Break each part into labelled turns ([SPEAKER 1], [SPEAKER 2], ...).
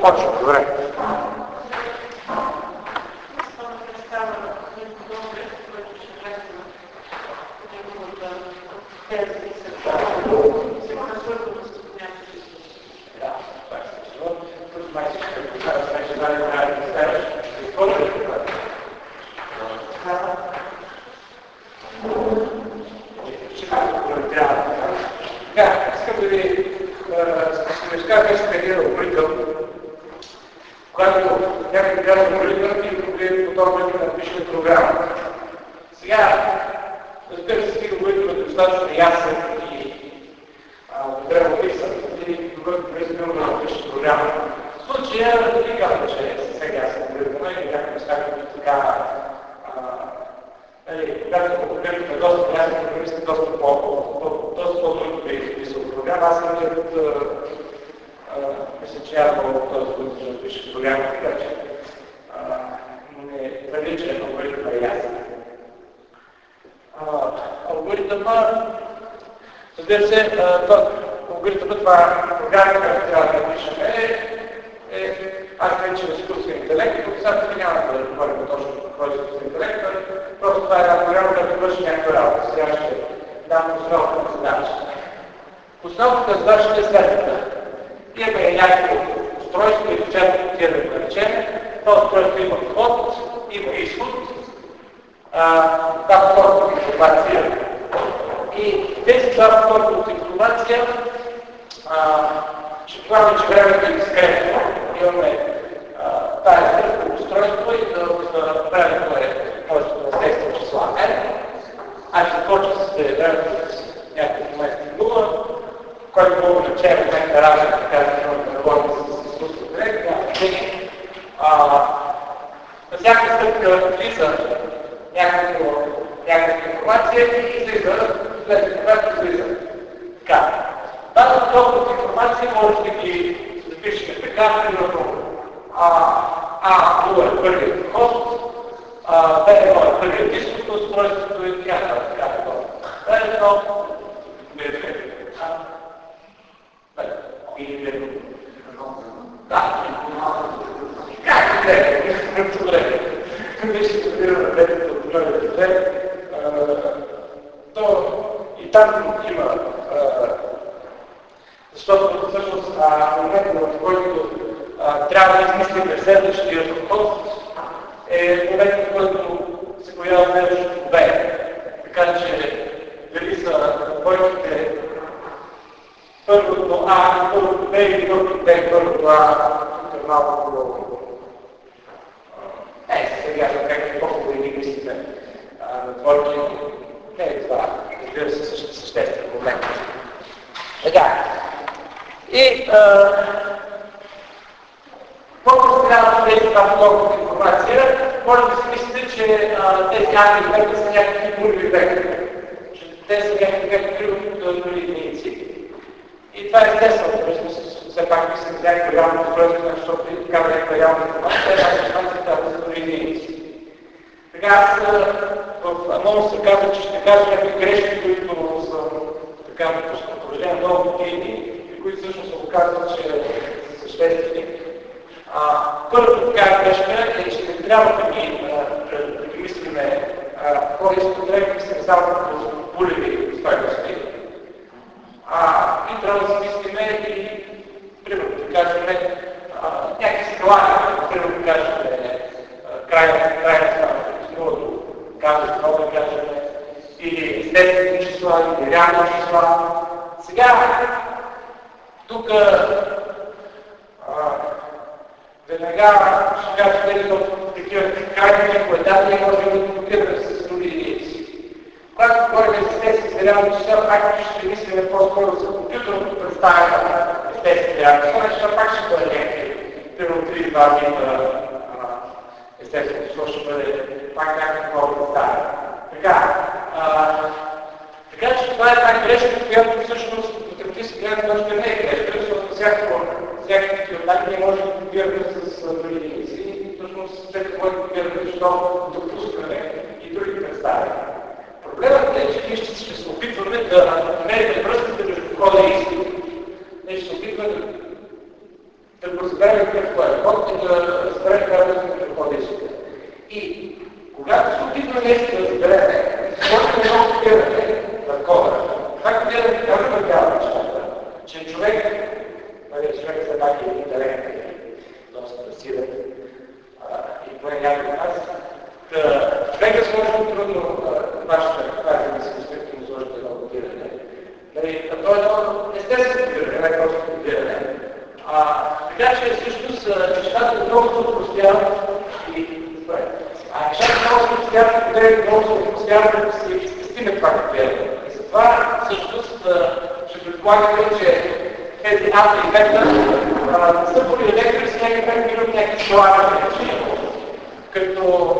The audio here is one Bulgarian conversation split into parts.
[SPEAKER 1] започва. Добре. Искам да ви разкажа един алгоритъм, когато някой трябва алгоритъм и проблем подобен да напише програма. Сега, разбира се, си алгоритъм е достатъчно ясен и добре описан и добър признал да напише програма. В случая да ви казвам, че е съвсем ясен алгоритъм и някакви неща, които така когато алгоритъм е доста ясен, програмистът е доста по-трудно да изписал програма. Аз съм мисля, че аз мога този, който ще напише програма, така че не твърди, че алгоритъм е ясен. Алгоритъма, разбира се, алгоритъма, това програма, която трябва да напишем аз вече изкуствен интелект, като сега няма да говорим точно какво е изкуствен интелект, просто това е една програма, която върши някаква работа. Сега ще дам основата на задачата. Основната на задачата е следната. Имаме някакво устройство, и често котиране да речем. Това устройство има вход, има изход. Това вход от информация. И тези два входа от информация ще правим, че времето е дискретно. Имаме тази стръпка устройство и времето е множеството на естествени числа n. Започва с времето с някакъв момент в 0, който мога да речем някаква равен, така да говорим с изкуствен интелект. На всяка стъпка влиза някаква информация и излиза, след това излиза. Така. Тази толкова информация може да ги запишем така, примерно А0 е първият вход, B1 е първият изход на устройството и така. B1 или да, как е? Добре. Вижте, студира на бедите от другите две. И там има, защото всъщност момента, в който трябва да измислим следващия вход, е момента, в който се появява следващото B. Така че дали са бойките първото А, първото Б или първото Б, първото А, тук е малко по-долу. Сега как е по-хубаво и ги мислите на двойки. Не е това, разбира се, съществен момент. Така. И колко трябва да влезе това подобна информация, може да си мислите, че тези англи вектори са някакви нулеви вектори. Те са някакви вектори от нули единици. И това е естествено, все пак мислим за някаква реална устройство, защото и така някаква реална информация, трябва да са нули единици. Така аз в анонс се казва, че ще кажа някакви грешки, които са така в продължение на много години и които всъщност се оказват, че са съществени. Първата така грешка е, че не трябва да ги мислиме по-риско, трябва да мислим само като булеви стойности. И трябва да си мислиме и, примерно, да кажем, някакви скалани, примерно, да кажем, крайна стойност, нулото, кажем, много да кажем, или естествени числа, или реални числа. Сега, тук веднага ще кажа, че такива крайни поедания може да бъдат блокирани с други единици. Когато говорим за естествени реални числа, пак ще мислим по-скоро за компютърното представяне на естествени реални числа, защото пак ще бъде някакви, примерно 3-2 вида естествено число ще бъде пак някакво представяне. Така че това е една грешка, която всъщност от теоретическа гледна точка не е грешка, защото всякакви отдани не може да копираме с други единици и всъщност всеки може да копираме, защото допускаме и други представяния. Проблемът е, че ние ще се опитваме да намерим връзката между входа и изхода. Ние ще се опитваме да го разберем какво е код и да разберем какво действие. И когато се опитваме нещо да разберем, защото не много копиране на кода, това копиране как да вървява нещата, че човек все пак е интелект, доста силен, и поне някой от нас, човек е сложно трудно вашата да се изпитваме сложно едно копиране. То е едно естествено копиране, не просто копиране. Така че всъщност нещата много се опростяват и нещата много се опростяват, много се опростяват да си спестиме това копиране. И затова всъщност ще предполагаме, че тези ата и бета са полиелектри с някакви слави решения. Като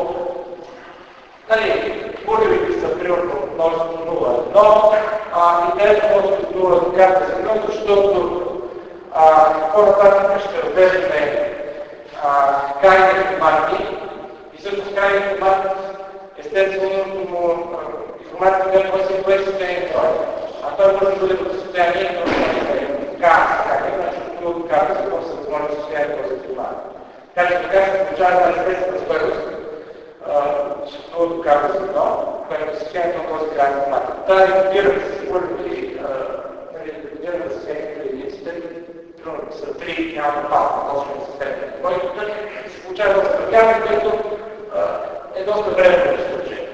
[SPEAKER 1] полиелектри са примерно множеството 0,1 и тези множеството 0 до карта за 1, защото по-нататък ще разглеждаме крайните марки и всъщност крайните марки естествено информацията, която е което състояние това. Той може да бъде в състояние на защото карта за какво се може да състояние този информация. Така че така се получава една естествена стоеност, съществува карта за едно, което е състоянието на този крайен информация. Тази кодиране се сигурни кодиране с всеки единиците, са 3 няма палка, точно система. Който се получава в състояние, което е доста време в случая.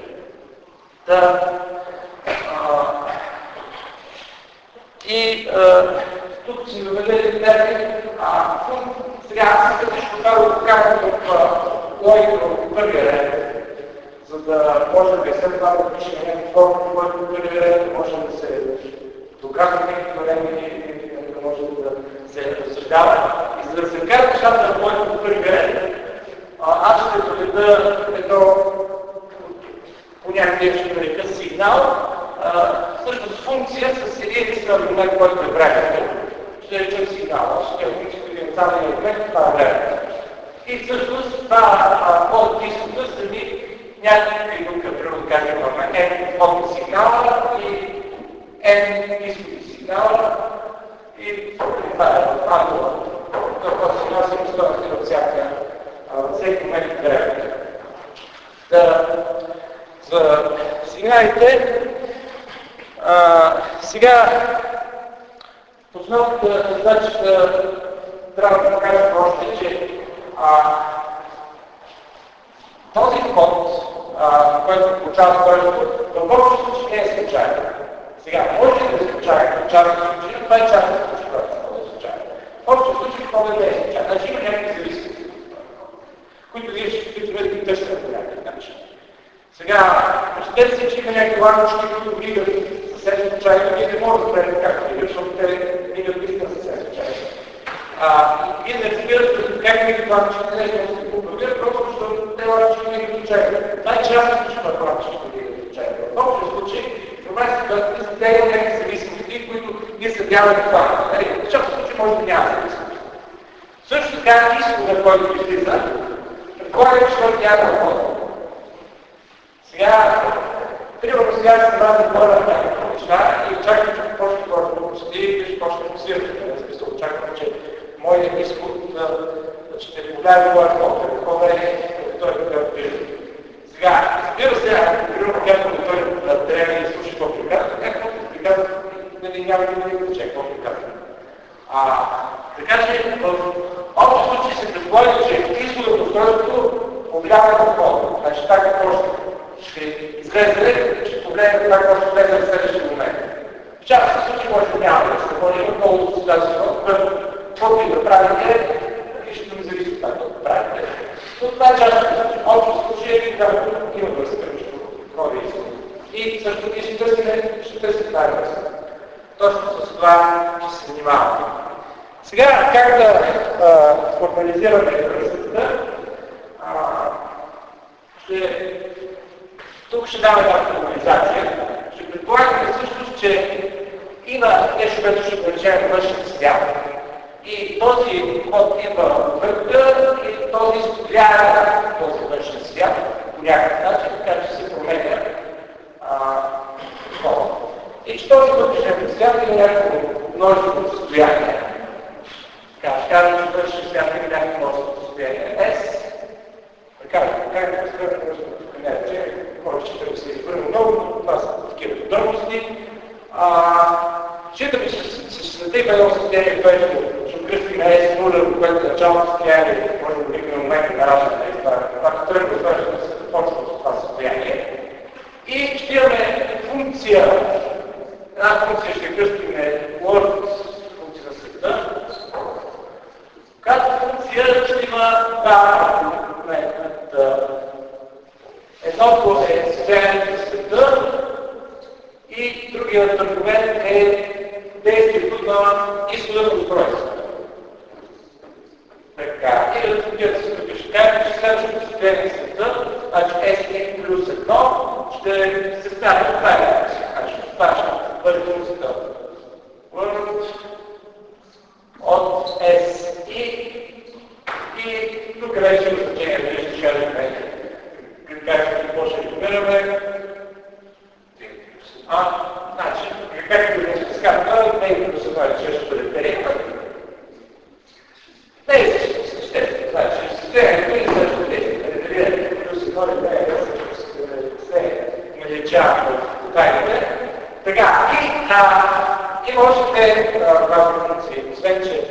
[SPEAKER 1] И тук си доведете тези сега аз искам всичко това да покажа в логика в първия ред, за да може да след това да пишем някакви форми, който в първия ред може да се доказва някакви времени, да може да се разсъждава. И за да се вкарат нещата на който в първия ред, аз ще доведа едно понятие, ще нарека сигнал, всъщност функция с един единствен аргумент, който е времето. Ще речем сигнал, ще е функция с диференциален аргумент, това е времето. И всъщност това по-диското следи някакви тук, примерно да кажем, n входни сигнала и n изходни сигнала и това е ангула. Това сигнал се поставя от всеки момент от времето. За сигналите, сега в основната задача трябва да кажем още, че този код, който получава стойността, в повечето случаи не е случайен. Сега, може да е случайен, в частни случаи, но това е частни случаи, който е случайен. В повечето случаи кодът не е случайен. Значи има някакви зависимости, които вие ще бъдете тъжни по някакъв начин. Сега, представете си, че има някакви лампочки, които вигат съвсем случайно, вие не може да правите както вигат, защото те вигат наистина съвсем случайно. Вие не разбирате как вигат лампочките, не може да се попробират, просто защото те лампочки не вигат случайно. Това е частно случай, на лампочките вигат случайно. В общия случай, информацията са тези някакви зависимости, които ние съдяваме това. В частен случай може да няма зависимости. Също така, изхода, който излиза, предполага, че той няма да ходи. Сега, примерно сега се прави хора на някакви неща и очаквам, че почне хора да прости и ще почне да фокусирате. Смисъл, очаквам, че моят изход ще повлияе това такова той е какъв вижда. Сега, разбира се, ако примерно някой той на терена и слуши какво приказва, някакво приказва, няма да има да чека какво приказва. Така че, в общи случаи се предполага, че изходът от устройството повлиява на хода. Значи така просто ще излезе, ще погледне това, какво ще влезе в следващия момент. В частни случаи може да няма да се ходи от колото с тази ход, което каквото и да правите, нищо не зависи от това, което правите. Но това е частни случаи. Общи случаи, когато има връзка между хода и изхода. И също ние ще търсим тази връзка. Точно с това ще се занимаваме. Сега, как да формализираме връзката? Тук ще дам една формализация. Ще предполагаме всъщност, че има нещо, което ще наречем външен свят. И този код има върха и този влияе този външен свят по някакъв начин, така че се променя кода. И че този вътрешен свят има някакво множество състояние. Така, ще кажем, че външен свят има Считаме, че ще създаде едно състояние, което ще кръстим на S0, което началното състояние, може да викаме момента на раждане, когато тръгва, това ще се започва от това състояние. И ще имаме функция, една функция ще кръстим Word, функция на света, която функция ще има два аргумента. Едното е състоянието на света и другият аргумент е действието на изхода на устройството. Така, и разходят се тук ще кажем, че следващото състояние на света, значи S плюс 1 ще се стане от това реакция. Значи това ще бъде функцията Word от S и тук вече има значение, дали ще кажем какво ще регулираме. Значи, както ви сказах, не плюс 1 че ще бъде период. Действието съществено, значи, състоянието и също действието. Плюс 1 се увеличава в детайлите. Така, и има още две важни функции. Освен, че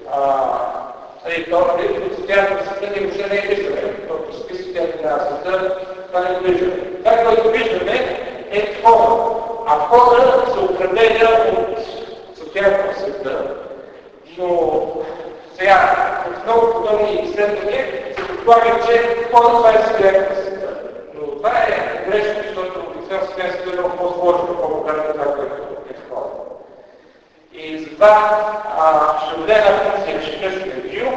[SPEAKER 1] състоянието на света ни въобще не е виждане. Когато спи състоянието на света, това не го виждаме. Това, което виждаме, е входа. А входа се определя от състоянието на света. Но сега, от много подобни изследвания се предполага, че входа това е състоянието на света. Но това е грешно, защото обикновено състоянието е много по-сложно, по-богато това, което е входа. И затова ще даде една функция, ще кръстим View,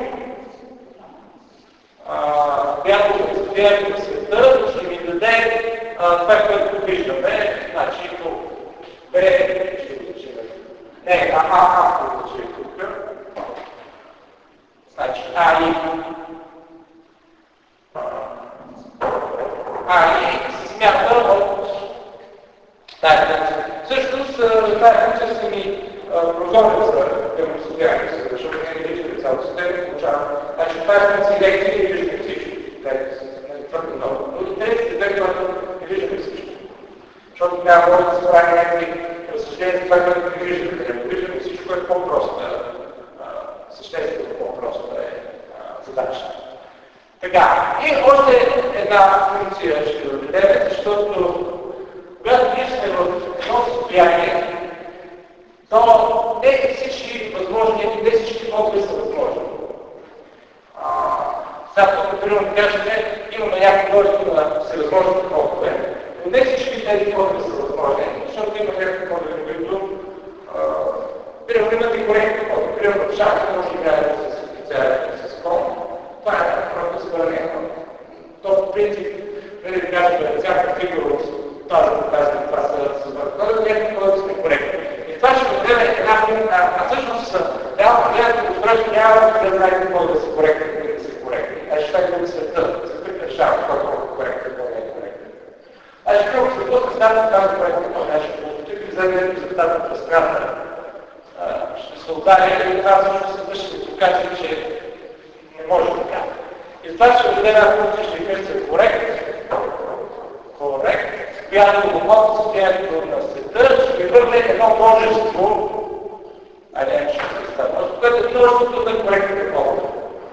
[SPEAKER 1] която в състоянието на света ще ми даде това, което виждаме, значи B ще уточим. Не, ще уточим тук. Значи AI се смята от тази функция. Всъщност тази функция са ми прозореца към състоянието си, защото не виждаме цялото състояние, получавам. Значи това е функция лекция и виждаме всичко. Твърде много. Но интересите е, когато не виждаме всичко. Защото тогава може да се прави някакви разсъждения за това, което не виждаме. Не виждаме всичко, което е по-просто. Съществено по-просто е задачата. Така, и още една функция ще въведем, защото когато ние сме в едно състояние, то не всички възможни, не всички модули са възможни. Сега тук, примерно, да кажем, имаме някакво множество на всевъзможните модуле, но не всички тези модули са възможни, защото има някакви модули, които примерно имат и коректни модули. Примерно, шахта може да играе с специален с кон. Това е просто събрание. То, по принцип, да кажем, всяка фигура от това са събрани, някакви модули са коректни. И това ще бъде една фигура, а всъщност реално гледате устройство няма да знаете какво да са коректни. Ще така да света, светът решава какво е коректно, какво не е коректно. Ще първо светът представя тази коректно, какво нещо. Тук ви вземе резултата от разкрата. Ще се удари и това също се върши да покаже, че не може така. И това ще даде една функция, ще кажа корект, която от състоянието на света ще ви върне едно множество, което е множеството на коректните модули.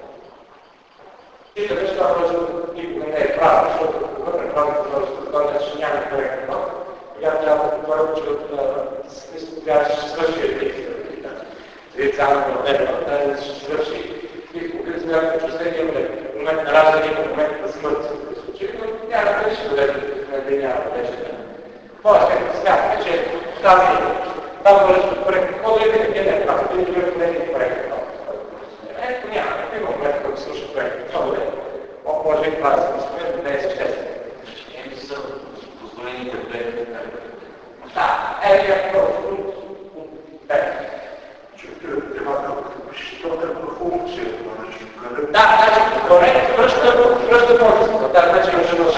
[SPEAKER 1] И да това може никога не е правилно, защото въпреки правилното множество, това ще няма коректно. Когато трябва да говорим, че от смисъл трябва да ще свърши единствено. Цялата модерна, да ще свърши. И когато смятаме, че след имаме момент на раждане и момент на смърт се случи, но няма да ще бъде няма вече. Може да смятаме, че тази множество коректно хода и винаги не е правилно, и винаги не е коректно. Ето няма, има момент, който слуша проекта. Добре. Може и това да се мислим, но не е съществено.
[SPEAKER 2] Еми са позволени да бъдат.
[SPEAKER 1] Да, просто.
[SPEAKER 3] Що е функция?
[SPEAKER 1] Да, значи, корект, връща множество. Да, значи,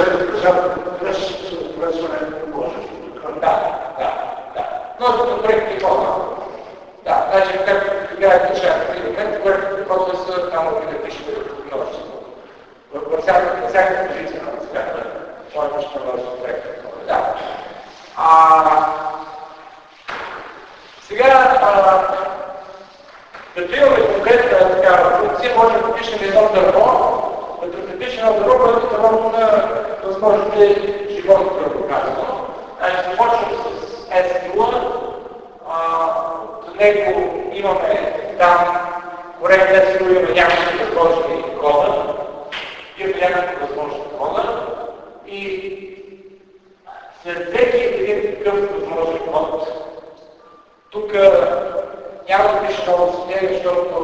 [SPEAKER 1] множество коректни форма. Да, значи, както играете шахта и момент, което просто са там да пишете множество. Във всяка позиция на цвята, това е нещо множество проекта. Да. Като имаме конкретна такава функция, може да пишем едно дърво, като напишем едно дърво, което е дървото на възможните животи, което казано. Значи започваме с S0, до него имаме там коректно S0 имаме някакви възможни кода, и след всеки един такъв възможен код, тук няма да пише много състояние,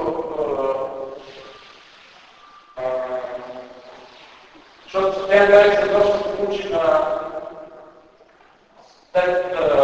[SPEAKER 1] защото състояние се точно се получи на след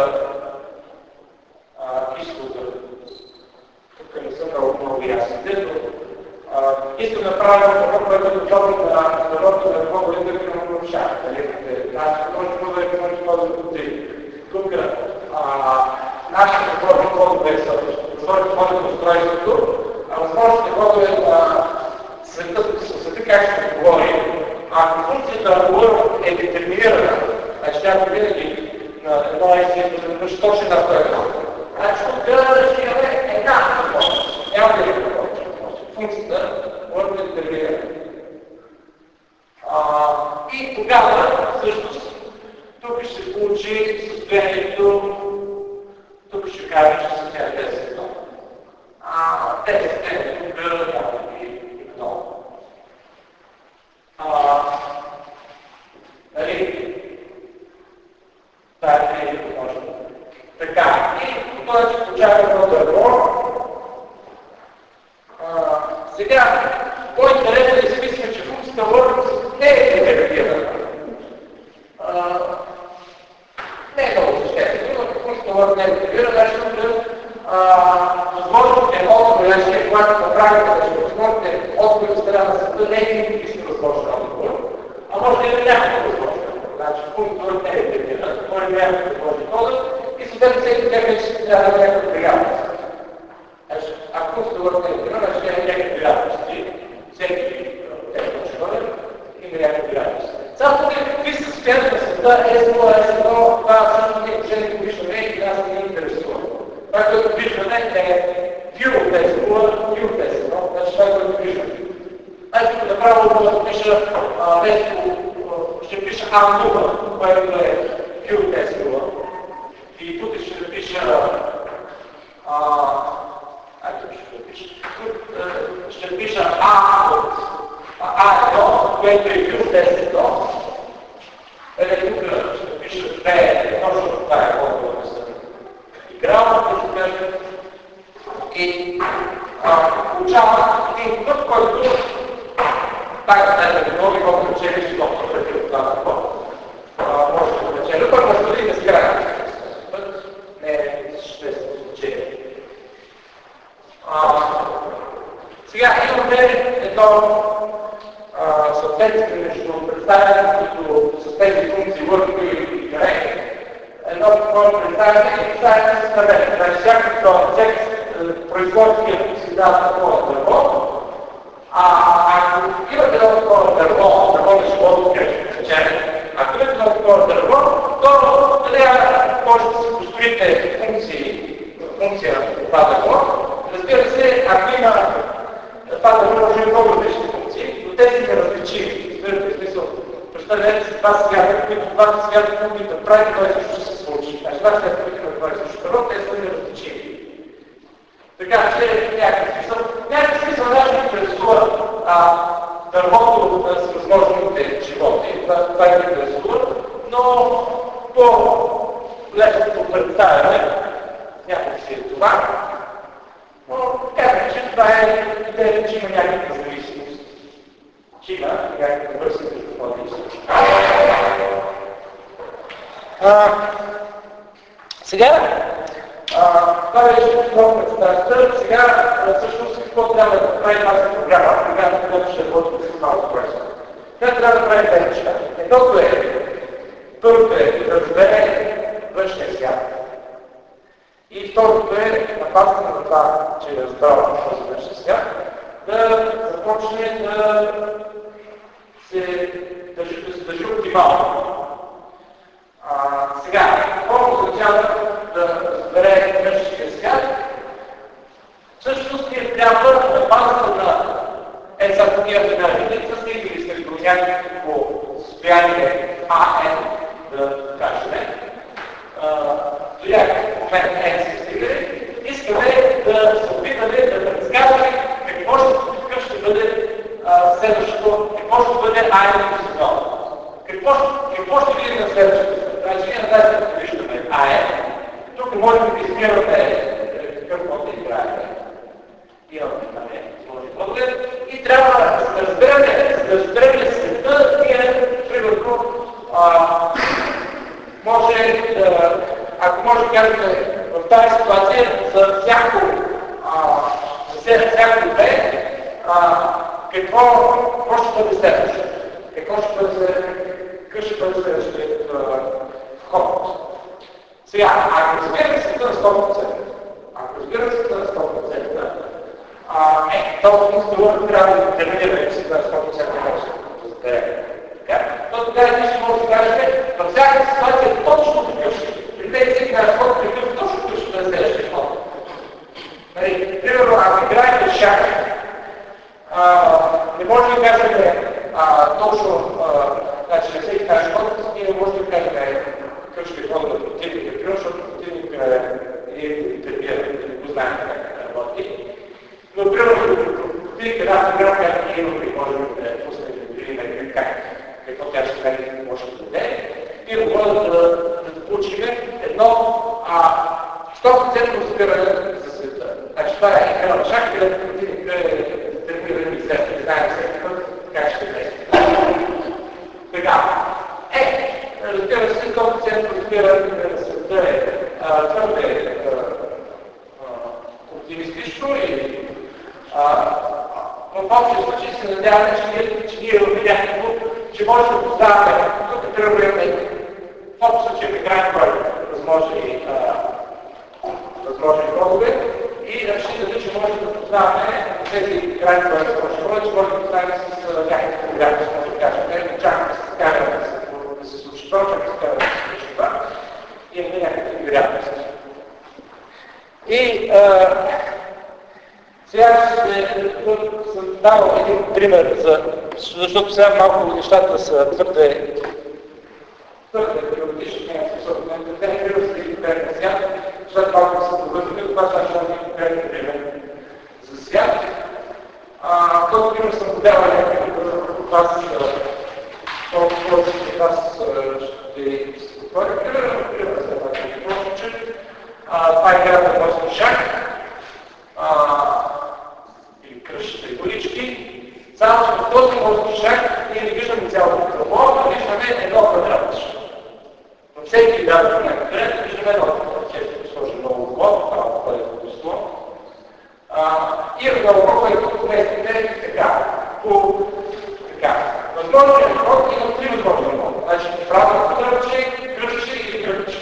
[SPEAKER 1] изхода. Тук не съм много ясен. Искам да правя това, което е готово на народното на това, което е нарушава. Може да бъде тук нашите възможни кодове са възможните кодове на устройството, а възможните кодове на света, как ще се говори. Ако функцията Word е детерминирана, значи тя винаги на едно и да напише точно на този код. Значи тук ще имаме една възможност. Няма да е функцията Word е детерминирана. И тогава, всъщност, тук ще се получи състоянието, тук ще кажа, че са тя 10. 10 е тук няма и много. Нали? Това е възможно. Така, и това ще получава едно дърво. Сега, по-интересно е да изписваме, че функцията Word не е детерминирана. Не е много съществено, но функцията Word не е детерминирана, защото възможните отговори, когато направим възможните отговори от страна на света, не е винаги възможен отговор, а може да има някакво възможно. Значи функцията Word не е детерминирана, може да има някакво възможно кода и съответно всеки тях ще трябва да има някакво приятелство. Ако функцията Word не е детерминирана, ще има някакви приятелности. Всеки има някакви приятелности. Само тук какви са състоянието на света, S0, това също ние положение го виждаме и нас не ни интересува. Това, което виждаме е view от S0, view от S1, значи това, което виждаме. Значи тук направо да пиша ще пиша A0, което е view от S0. И тук ще напиша ще пиша A от A1, което е view от S1. Тук ще пиша B, точно това е колко да съм играл, да кажа. И получавам един път, който така да не мога да печели живота преди от това код. Може да печели, пък може да не сграя. Не е съществено значение. Сега имаме едно съответствие между представянето с тези функции Word и Direct. Едно такова представяне и представяне с наведение. Значи всеки производствия си дава такова дърво, ако имате едно такова дърво на живота, ако имате едно такова дърво, то може да си построите функция на това дърво. Разбира се, ако има това дърво може много различни функции, но те са неразличими. Представете си два свята, които двата свята, които да прави, това също ще се случи. Значи два свята, които да прави също дърво, те са неразличими. Така че някакъв смисъл ще интересува дървото с възможните животи. Това е интересува, но по-лесното представяне някак си е това. Но казвам, че това е идеята, че има някаква зависимост. Че има някаква връзка между това и случай. Сега, това беше много представител. Сега, всъщност, какво трябва да прави тази програма, когато която ще работи с малко проект. Тя трябва да прави тези неща. Едното е, първото е да разбере външния свят. И второто е, на базата на това, че е разбрал този външния свят, да започне да се държи оптимално. Сега, какво означава да разбере външния свят? Всъщност ние трябва на базата на езаконията на единица, стигали сте до някакво състояние АН, да кажем, до някакъв момент N се стигали, искаме да се опитаме да предсказваме какъв ще бъде следващото, какво ще бъде АН сезон. Какво ще видим на следващото? Значи ние на тази да виждаме АН, тук можем да измерваме какъв ход да играем. Имаме поглед и трябва да разберем света, ние, примерно, може да, ако може да кажете в тази ситуация, за всяко две, какво ще бъде следващото? Какъв ще бъде следващият ход? Сега, ако разбираме света на 100%, този инструмент трябва да детерминира света на 100% може да разберем. То тогава ние ще може да кажете, във всяка ситуация точно такъв ще. При тези наш ход, какъв точно такъв ще бъде следващия ход. Примерно, ако играете шах, не може да кажем точно, значи на всеки наш ход, ние не може да кажем какъв ще хода на противника, защото противник е интервюиран, не го знаем как работи. Но примерно, противник една фотография имаме, може да пуснем да видим какво тя ще прави, може да даде. И може да получим едно 100% разбиране за света. Значи това е игра на шах, където противник е трениран и след, не знаем всеки път как ще действа. Сега, разбира се, 100% разбиране на света е твърде оптимистично и в общия случай се надяваме, че ние имаме някакво, че може да познаваме, тук тръгваме в общ случай в крайен брой възможни ходове и разчитаме, че може да познаваме тези крайни брой възможни ходове, че може да познаваме с някакви вероятност, може да кажем, не чакаме да се караме да се случи това, чакаме да се караме да се случи това, имаме някакви вероятности. И сега съм дал един пример, защото сега малко нещата са твърде теоретични, те не бива да ги конкретен свят, след малко са довършили, това ще да един конкретен пример за свят. Този пример съм подавал някакъв върху това с толкова с вас ще отворя пример за това, че ви прочуча. Това е играта на Морски шах. Или кръщите колички. Само че в този морски шах ние не виждаме цялото кръгло, а виждаме едно квадратче. Във всеки играта на някакъв виждаме едно квадратче. Ще сложим много угло, това е колесо. И разговор, който поместите така. Възможният ход има три възможни хода. Значи правилно квадратче, кръщче или кръгче.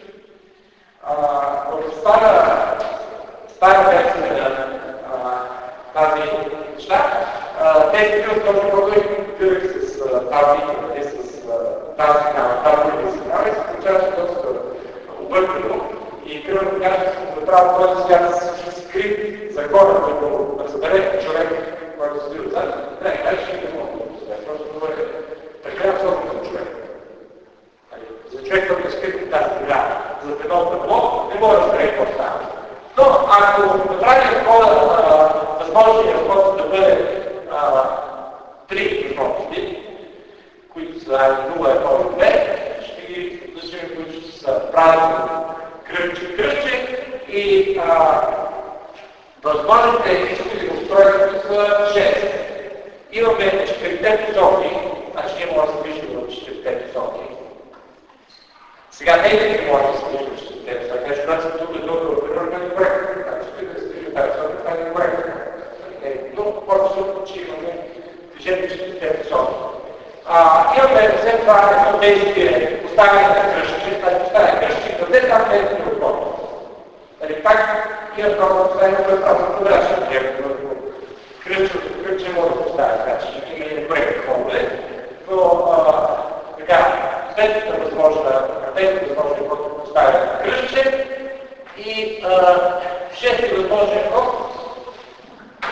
[SPEAKER 1] В стара версия на тази неща, тези три възможни ходове кръг с тази и с тази сигнала се получаваше доста объркано и примерно да кажем, че съм направил този свят с скрит за хора, който разбере човек, който се стои отзад, не ще не мога да разбере, просто това е прекалено сложно за човек. За човек, който е скрит тази игра, за едно табло, не мога да разбере какво става. Но ако направим възможния ход да бъде три възможности, които са 0, 1 и 2, ще ги държим, които са правилно кръгче и възможните изходи устройства са 6. Имаме 4 посоки, значи ние може да се виждаме в 4 посоки. Сега не е да може да се виждаме в 4 посоки, защото тук е добро, примерно не е коректно. Значи да се виждаме тази посока, това не е коректно. Но по-просто, че имаме движение в 4 посоки. Имаме след това едно действие, поставяне на кръщи, поставяне на кръщи, къде там не е необходимо. Пак имам право да поставим предправно подрачно, кръче може да поставя, значи има и проект ходове, но така, след възможен ход поставя кръче и шести възможен ход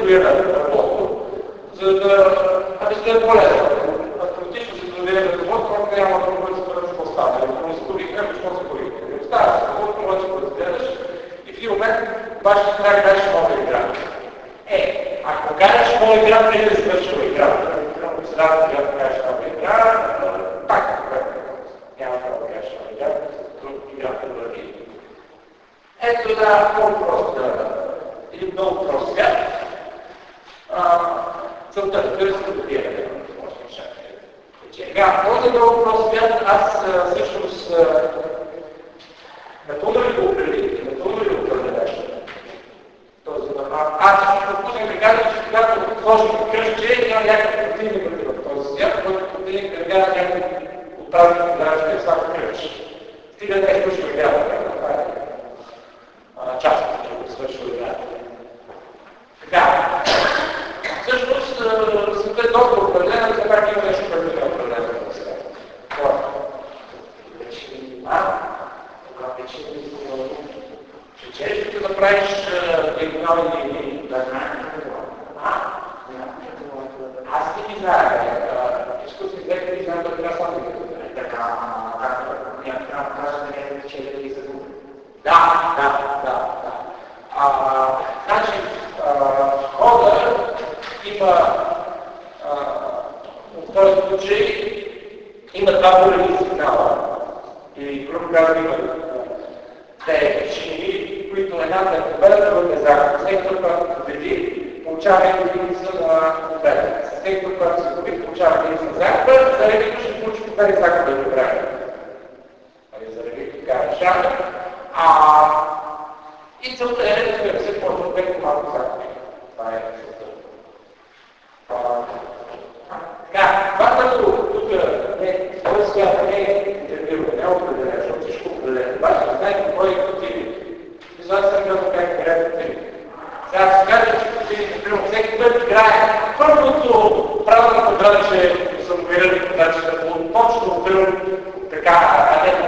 [SPEAKER 1] изолира ръководство, за да е полезно. Автоматично се изолира ръководство, когато няма да бъде според какво става. Ако не сгубих време, какво се губи? Не остава се ръководство, може да го разгледаш и в един момент обаче трябва да кажеш нова игра. Ако кажеш нова игра, преди да свършва играта, ако средата трябва да кажеш нова игра, пак няма да кажеш нова игра, защото играта върви. Ето да, много прост, един много прост свят. Целта да се добира да може да чака. Този много прост свят, аз всъщност напълно ли го определих, напълно ли го определяш? Аз ще допускам да кажа, че когато сложим кръстче, има някакъв противник в този свят, който противник да вява някакви отправни подраждания в всяко кръстче. Стига да е свършва играта, това е част, който свършва играта. Така, всъщност света е доста определена, все пак има нещо определено в света. Това е. Вече често да направиш диагонални линии, да знаеш какво. Аз не ги знае. Изкуствени зрители знаят да трябва само да го даде. Така, както някакъв кажа да не че да ги загуби. Да. Значи, хода има в този случай има два полеви сигнала. Или грубо казвам има две причини, които едната е победа, другата е загуба. Всеки път, когато победи, получава единица на победа. Всеки път, когато се победи, получава единица на загуба. За ревито ще получи победа и загуба да добре. За ревито така решава. И целта е да се почва пет малко загуби. Това е целта. Така, това като тук този свят не е интервюва, не е определен, защото всичко определено. Обаче да знаете какво е противник. И за това съм казал как играе противник. Сега се казва, че противник, например, всеки път играе. Първото правилно подбране, че съм уверен, значи да точно уверен така, а не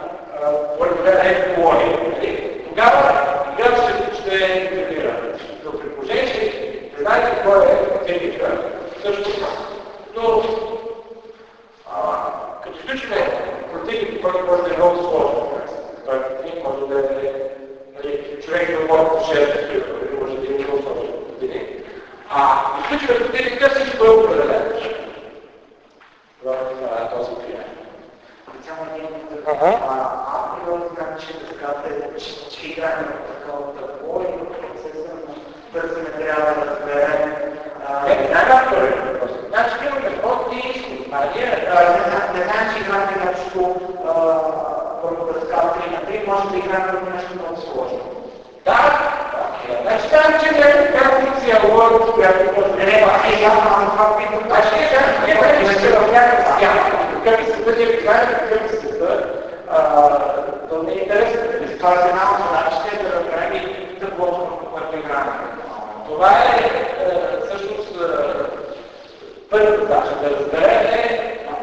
[SPEAKER 1] на колония. Тогава играта ще интервюира. Но при положение, че не знаете какво е противника, също като изключим противник, който може да е много сложен. Той противник може да е човек да може да шерне, който може да е много сложен противник. Изключим противника, всичко е определено в този пример.
[SPEAKER 3] Априори, как ще казвате, че играем в такова тъпо и в процеса на търсене трябва да разберем.
[SPEAKER 1] Значи имаме подни изкус.
[SPEAKER 3] Не знаем, че играме нещо първо да сказвате и на три, може да играем в нещо много сложно.
[SPEAKER 1] Да. Значи там, че не е така функция логос, която може да не е
[SPEAKER 3] това питам.
[SPEAKER 1] Значи ние вече ще в някакъв свят. Какъв се бъде играе, какъв се света, то не е интересно.
[SPEAKER 3] Това е една от задачите да разберем и тъплото, по което играем.
[SPEAKER 1] Това е всъщност първата задача, да разберем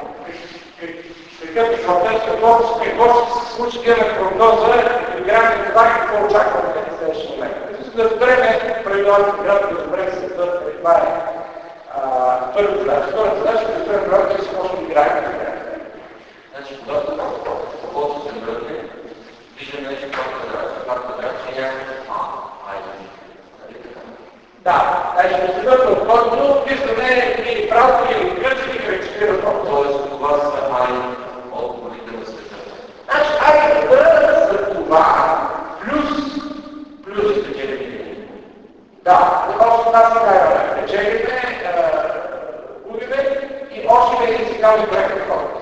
[SPEAKER 1] какъв е съответно, какво ще се случи на прогноза и играем това и какво очакваме в следващия момент. Да разберем правилата на играта, да разберем света, това е първата задача. Втората задача е да разберем правилата и си може да играем.
[SPEAKER 2] Значи, когато се мръдне, виждаме нещо квадрат и някакво
[SPEAKER 1] да, значи да се върна отходно, виждаме или правото, или кръчи, или кръчи,
[SPEAKER 2] тоест, това са отговорите на света.
[SPEAKER 1] Значи, айде за това плюс печелите. Да, още това си най-добре. Печелите, губиме и още един сигнал проект на хората.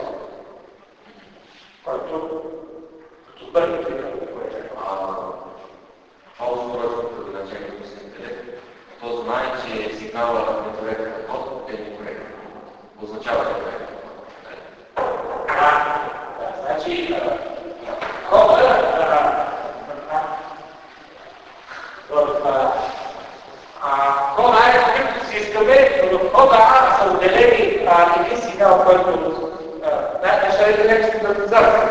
[SPEAKER 1] Който като първи сигнал проект.
[SPEAKER 2] По-устройството на началното си интелект, то знае, че сигнала на проекта на код е некоректен. Означава некоректен.
[SPEAKER 1] Значи, кода кода е какъвто си искаме, но в кода А са отделени един сигнал, който ще е нещо синтезатор.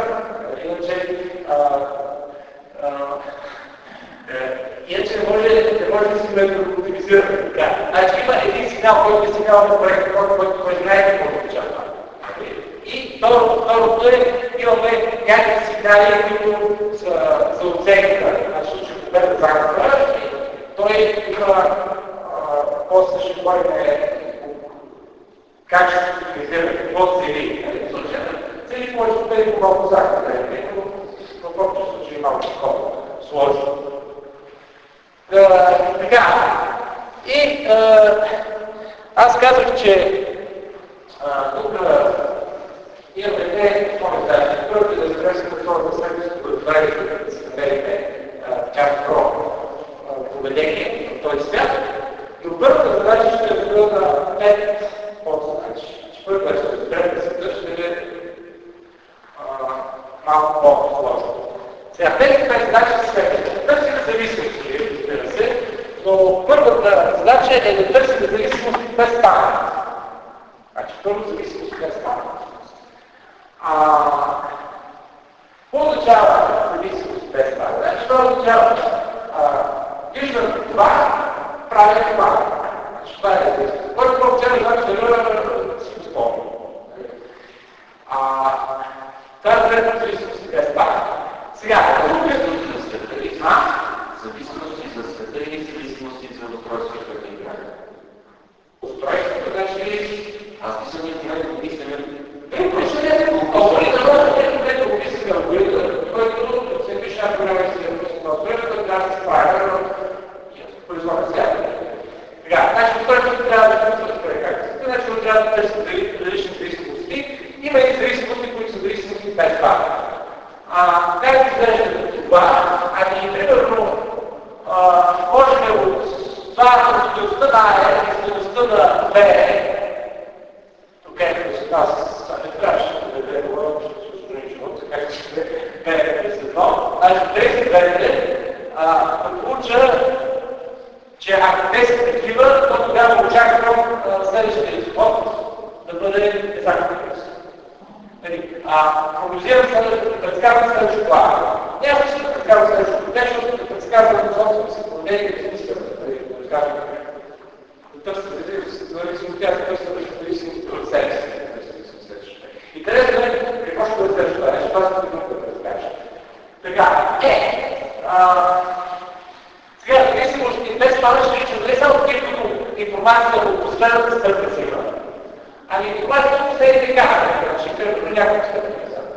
[SPEAKER 1] Иначе не може да си методоптимизираме така. сигнал, който е сигнал на проекта, който той знае какво означава. И второто е, имаме някакви сигнали, които са за оценка. Значи, случай победа загуба и той има после ще говорим как ще се оптимизира, какво цели. Цели може да бъде по-малко загуба, но в общия случай е малко сложно. Така, и аз казах, че тук имаме две коментари. Първото е да разберем какво да следващото отваряйки, да си намерите тяхно поведение в този свят. Но първата задача ще е да на 5 подзадачи. Първата ще разберем да се търсите малко по-сложно. Сега, тези 5 задачи са следващите. Търсим зависимости, разбира се, но първата задача е да търсим зависимости без ставане. Значи, първо зависимост без ставане. Какво означава зависимост без ставане? Значи, това означава виждам това, правя това. Значи, това е зависимост. Който по-цяло значи да си го спомня. Това е двете зависимости без ставане. Сега,
[SPEAKER 2] зависимости за света или зависимости за устройството, което играе?
[SPEAKER 1] Устройството, значи...
[SPEAKER 2] Аз мисля, че в момента мисля...
[SPEAKER 1] Където описаме алгоритъм, който се пише голяма си на устройството, трябва да се справя, но производя сега. Така, значи устройството трябва да се разпределя както се, значи трябва да търсим различни зависимости. Има и зависимости, които са зависимости без това. Как изглежда това? Примерно, можем от това стойността на А и стойността на Б, тук ето с нас, не трябваше да даде говорим, че се устрои живот, така че ще Б е едно. Значи тези двете получа, че ако те са такива, то тогава очаквам следващия изход да бъде екзактен. Прогнозирам се, предсказвам следващото това. Няма си да предсказвам следващото те, защото да предсказвам на собствено си поведение и смисъл да предсказвам. Да търся зависимост, тя се търся зависимост от себе си. И къде да не какво ще бъде следващото нещо, това се да предскажа. Така, сега зависимости без това ще лично не само като информация от последната стъпка си има. Информацията се е така, ще трябва до някакъв стъпка.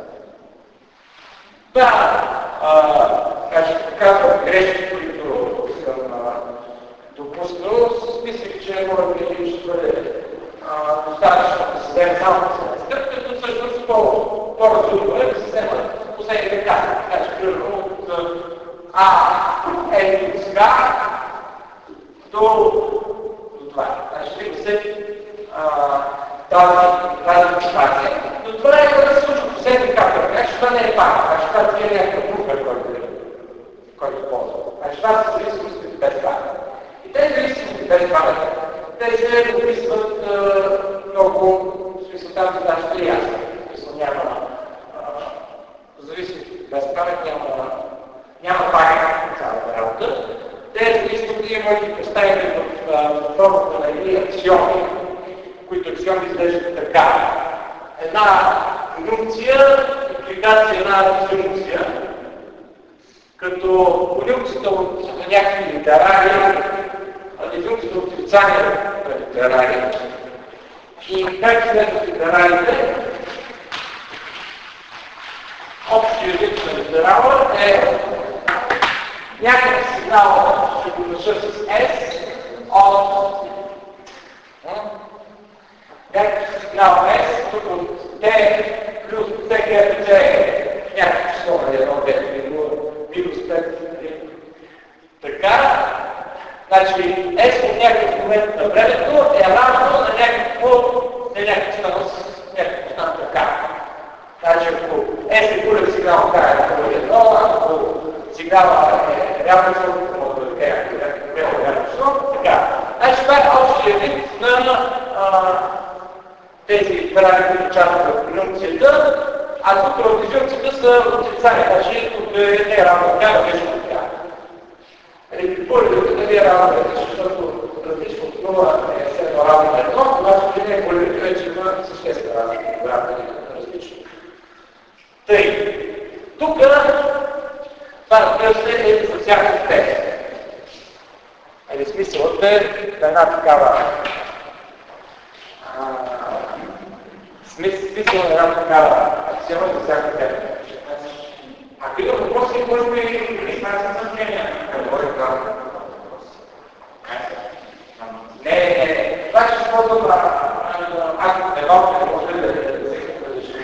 [SPEAKER 1] Да, казвам грешки, които съм допуснал, мислих, че може би ще бъде достатъчно да се вземе само стъпка, но всъщност по-разумно е да се вземат последните кази. Така че, примерно, от ето сега до това. Значи, вижда се тази информация. Но това е да се случва последни капка. Значи това не е пак. Значи това е някакъв буфер, който ползва. Значи това са зависимости без памет. И тези зависимости без памет, те се описват много, в смисъл там задачата е ясна. В смисъл няма зависимости без памет, няма памет на цялата работа. Тези зависимости може да представите в формата на едни аксиони, които аксиони изглеждат така. Една функция, импликация на функция, като функцията от някакви литерари, функцията от отрицание на литерари. И как следват литерарите? Общия вид на литерала е някакъв сигнал, ще го наша с S, от някакъв сигнал S, тук от T плюс CGFC е някакъв число на едно минус 5. Така, значи S от някакъв момент на времето е равно на някакъв стан така. Значи ако S е пулен сигнал, така е едно, ако сигнала е реално число, може да кажа, реално число, така. Значи това е общия вид на тези литерали, които участват в функцията, а тук в дизюнкцията са отрицания, значи тук не е равно така, различно така. При първите не е равно, защото различно от 0 е 7 съществено равно на едно, когато при него вече има съществена разлика, голяма или различно. Тъй, тук това разбира се е за всяка текст. Или смисълът е да една такава смисъл на една такава аксиома за всяка тема. А къде въпроси, може би, не знаете значение? Не. Това ще използвам ако не малко, може да се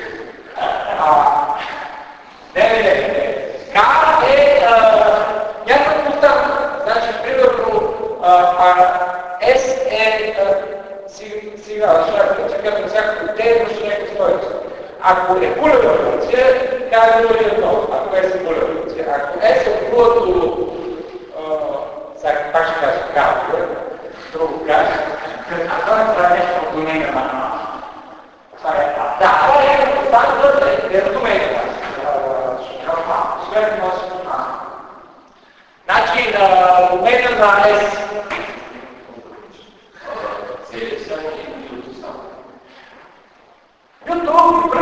[SPEAKER 1] не. К е някакво там. Значи, примерно, S е сега, ще кажем всякакво T имаше някаква стойност. Ако е булева функция, K е едно, ако S е булева функция. Ако S е була до... сега пак ще кажа K, друго кажа. Това е нещо от домейна на... Това е... Да, това е някакво стандарт, е домейна. Значи, домейна на S Ютуб ви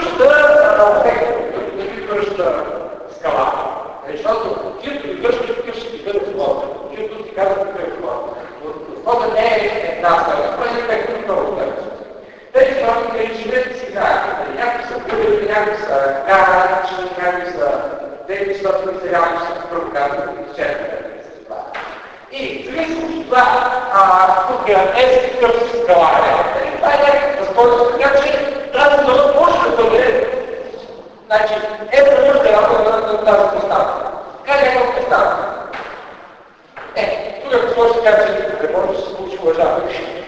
[SPEAKER 1] връща скала. Защото Ютуб ви връща какъв ще ти бъде входа. Ютуб ти казва какъв е входа. Входа не е една скала, това е ефектно много скала. Тези сторони живеят си знаят. Някакви са бъдали, някакви са гарачни, някакви са тези сторони са реално са провокатори и черпят. И зависимо от това, тук е какъв скала е. Това е някакъв възможност, така че тази зона може да бъде. Значи, ето може да работа на тази поставка. Как е една поставка? Тук ако сложи така, че не може да се случи лъжа.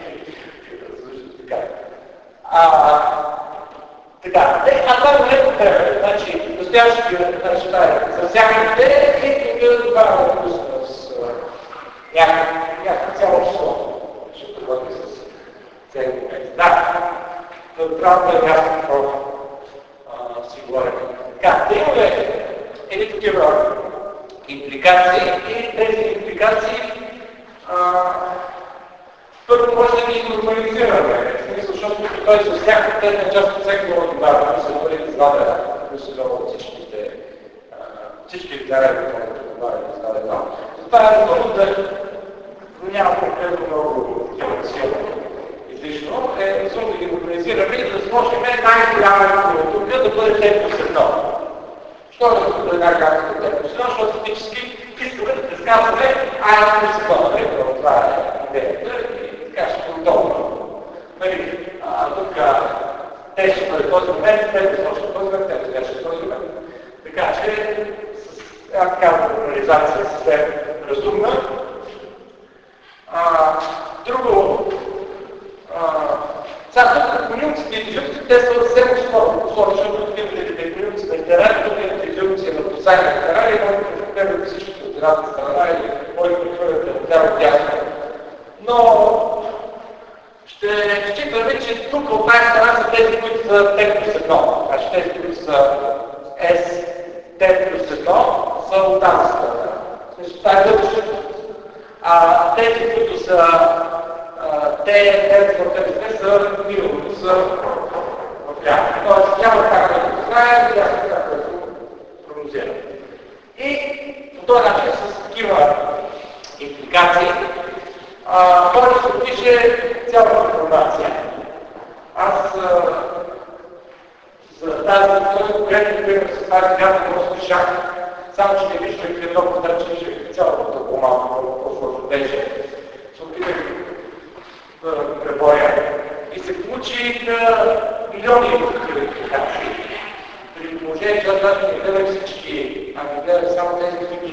[SPEAKER 1] Така, това е много време. Значи, настоящия неща е засягате и тук добавя вкусност. Някакво цяло число. Ще предлагаме с цели момент. Да, трябва да е ясно какво си говорим. Така, да имаме едни такива импликации и тези импликации първо може да ги нормализираме. В смисъл, защото той за всяка тезна част от всеки много добавя, да се бъде излада, да се дава от всички изгледари, които да добавя излада едно. Това е разумно да няма конкретно много сила. Излишно е разумно да ги нормализираме и да сложим най-голяма тук да бъде темпо с едно. Що да бъде една графика темпо с едно, защото фактически искаме да предсказваме айна секунда. Това е идеята и така ще бъде удобно. Тук те ще бъде този момент, те ще бъде този момент, те ще бъде този момент. Така че с една такава нормализация е съвсем разумна. Друго, сега тук конюнкциите и дизюнкциите, те са съвсем условно, защото тук имате конюнкции на интернет, тук имате дизюнкция на посайна интернет и може да прекарвате всички от едната страна или може да прехвърляте от тях от тясно. Но ще считаме, че тук от тази страна са тези, които са T плюс 1. Значи тези, които са S, T плюс 1 са от тази страна. Това е бъдещето. Тези, които са те са минало, са в тях. Тоест няма как да го знаем, няма как да го прогнозираме. И по този начин с такива импликации може да се опише цялата информация. Аз за този конкретен пример с тази града просто шах, само че не виждах едно подръчен цялото по-малко по-сложно беше. Се опитах да преборя и се получи милиони такива импликации. При положение, че аз не гледам всички, ами гледам само тези,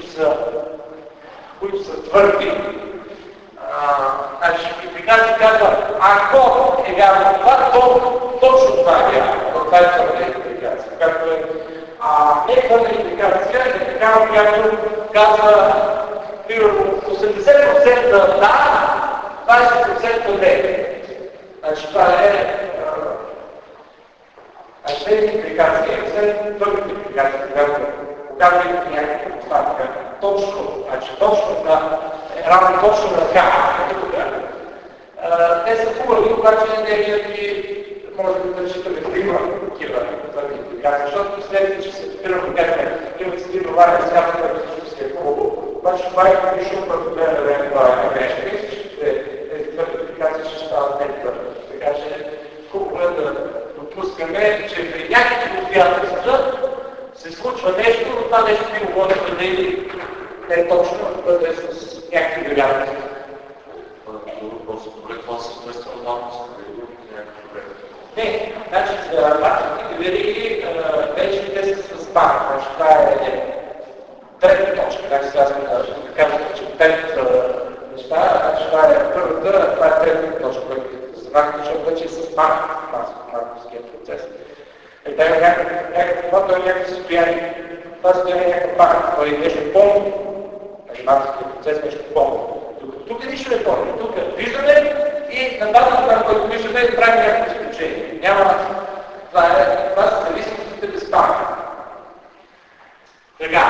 [SPEAKER 1] които са твърди. Значи, импликации казва, ако е вярно това, то точно това е вярно. Това е твърда импликация. Както е не твърда импликация, е такава, която казва, примерно, 80% да, 20% не. Значи това е тези импликации, след твърдите импликации, когато имате някаква поставка, точно, значи точно равно точно на тях, Те са хубави, обаче не винаги може да считаме да има такива твърди, защото след че се примерно има цитирно варен свят, който също си е хубаво, обаче това е нищо път време на грешка и всичките тези твърди апликации ще стават не-твърди. Така че хубаво е да допускаме, че при някакви обстоятелства се случва нещо, но това нещо би могло да бъде не точно, да бъде с някакви вероятности.
[SPEAKER 2] Това се свърства давност,
[SPEAKER 1] не, значи за маркетинг вериги вече те са с банк. Значи това е трета точка. Значи сега сме да кажем, че 5 неща, значи това е първата, това е трета точка, която за банк, защото вече е с банк, маркетинския процес. Това е някакво състояние, това състояние е някаква банк, това е нещо пълно, маркетинския процес нещо пълно. Тук нищо не помня. Тук виждаме и на база това, което виждаме, правим някакво изключение. Няма... Това са зависимостите без памет. Така.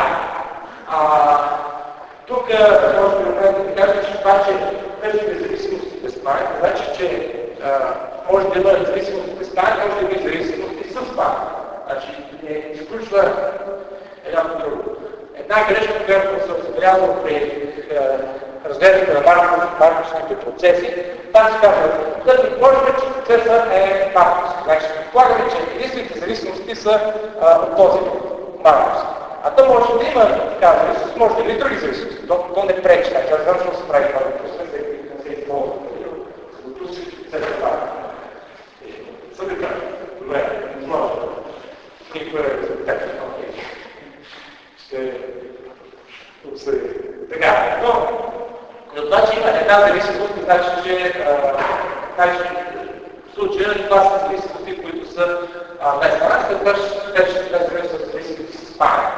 [SPEAKER 1] Тук може да кажа, че това, че търсим зависимости без памет, значи, че може да има зависимости без памет, може да има зависимости с памет. Значи не изключва едно друго. Една грешка, която съм забелязал при разглеждане на маркетинговите процеси, това се казва, да предположим, че процесът е маркетинг. Значи, предполагаме, че единствените зависимости са от този маркетинг. А то може да има такава зависимост, може да има и други зависимости. То не пречи. Значи, аз знам, че се прави маркетинг, не се използва. Защото всички се правят. Съдика. Добре, възможно. Никой е резултат. Ще обсъдим. Така, но това, че има една зависимост, значи, че в случая това са зависимости, които са без нас, след те ще зависят зависимости с памет.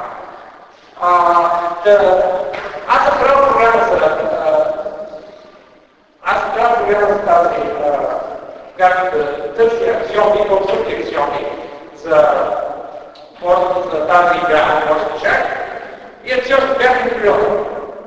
[SPEAKER 1] Аз съм правил програма за тази, как да търси аксиони, конструкти аксиони за тази игра, може да шах, и аксионите бяха милиони.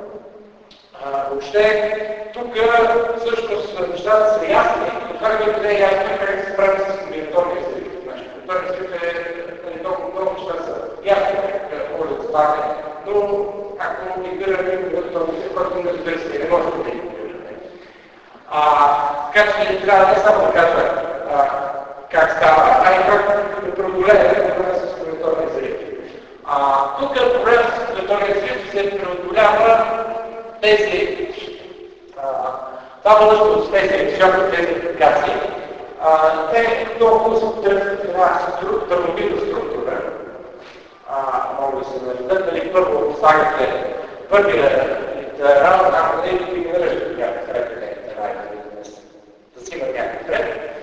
[SPEAKER 1] Въобще, тук всъщност нещата са ясни, но това което не е ясно е как се справи с комбинаторния зрив. Значи, комбинаторния зрив е толкова много неща са ясни, как може да стане, но ако играме комбинаторния зрив, който не разбира се, не може да бъде играме. Така че трябва не само да кажа как става, а и как да преодолее проблема с комбинаторния зрив. Тук проблема с комбинаторния зрив се преодолява тези, това бъдещо с тези аксиони, тези апликации, те толкова се поддържат една дърновита структура. Могат да се нареждат, дали първо слагате първия литерал, ако не елиминирате някакъв ред, да си има някакъв ред.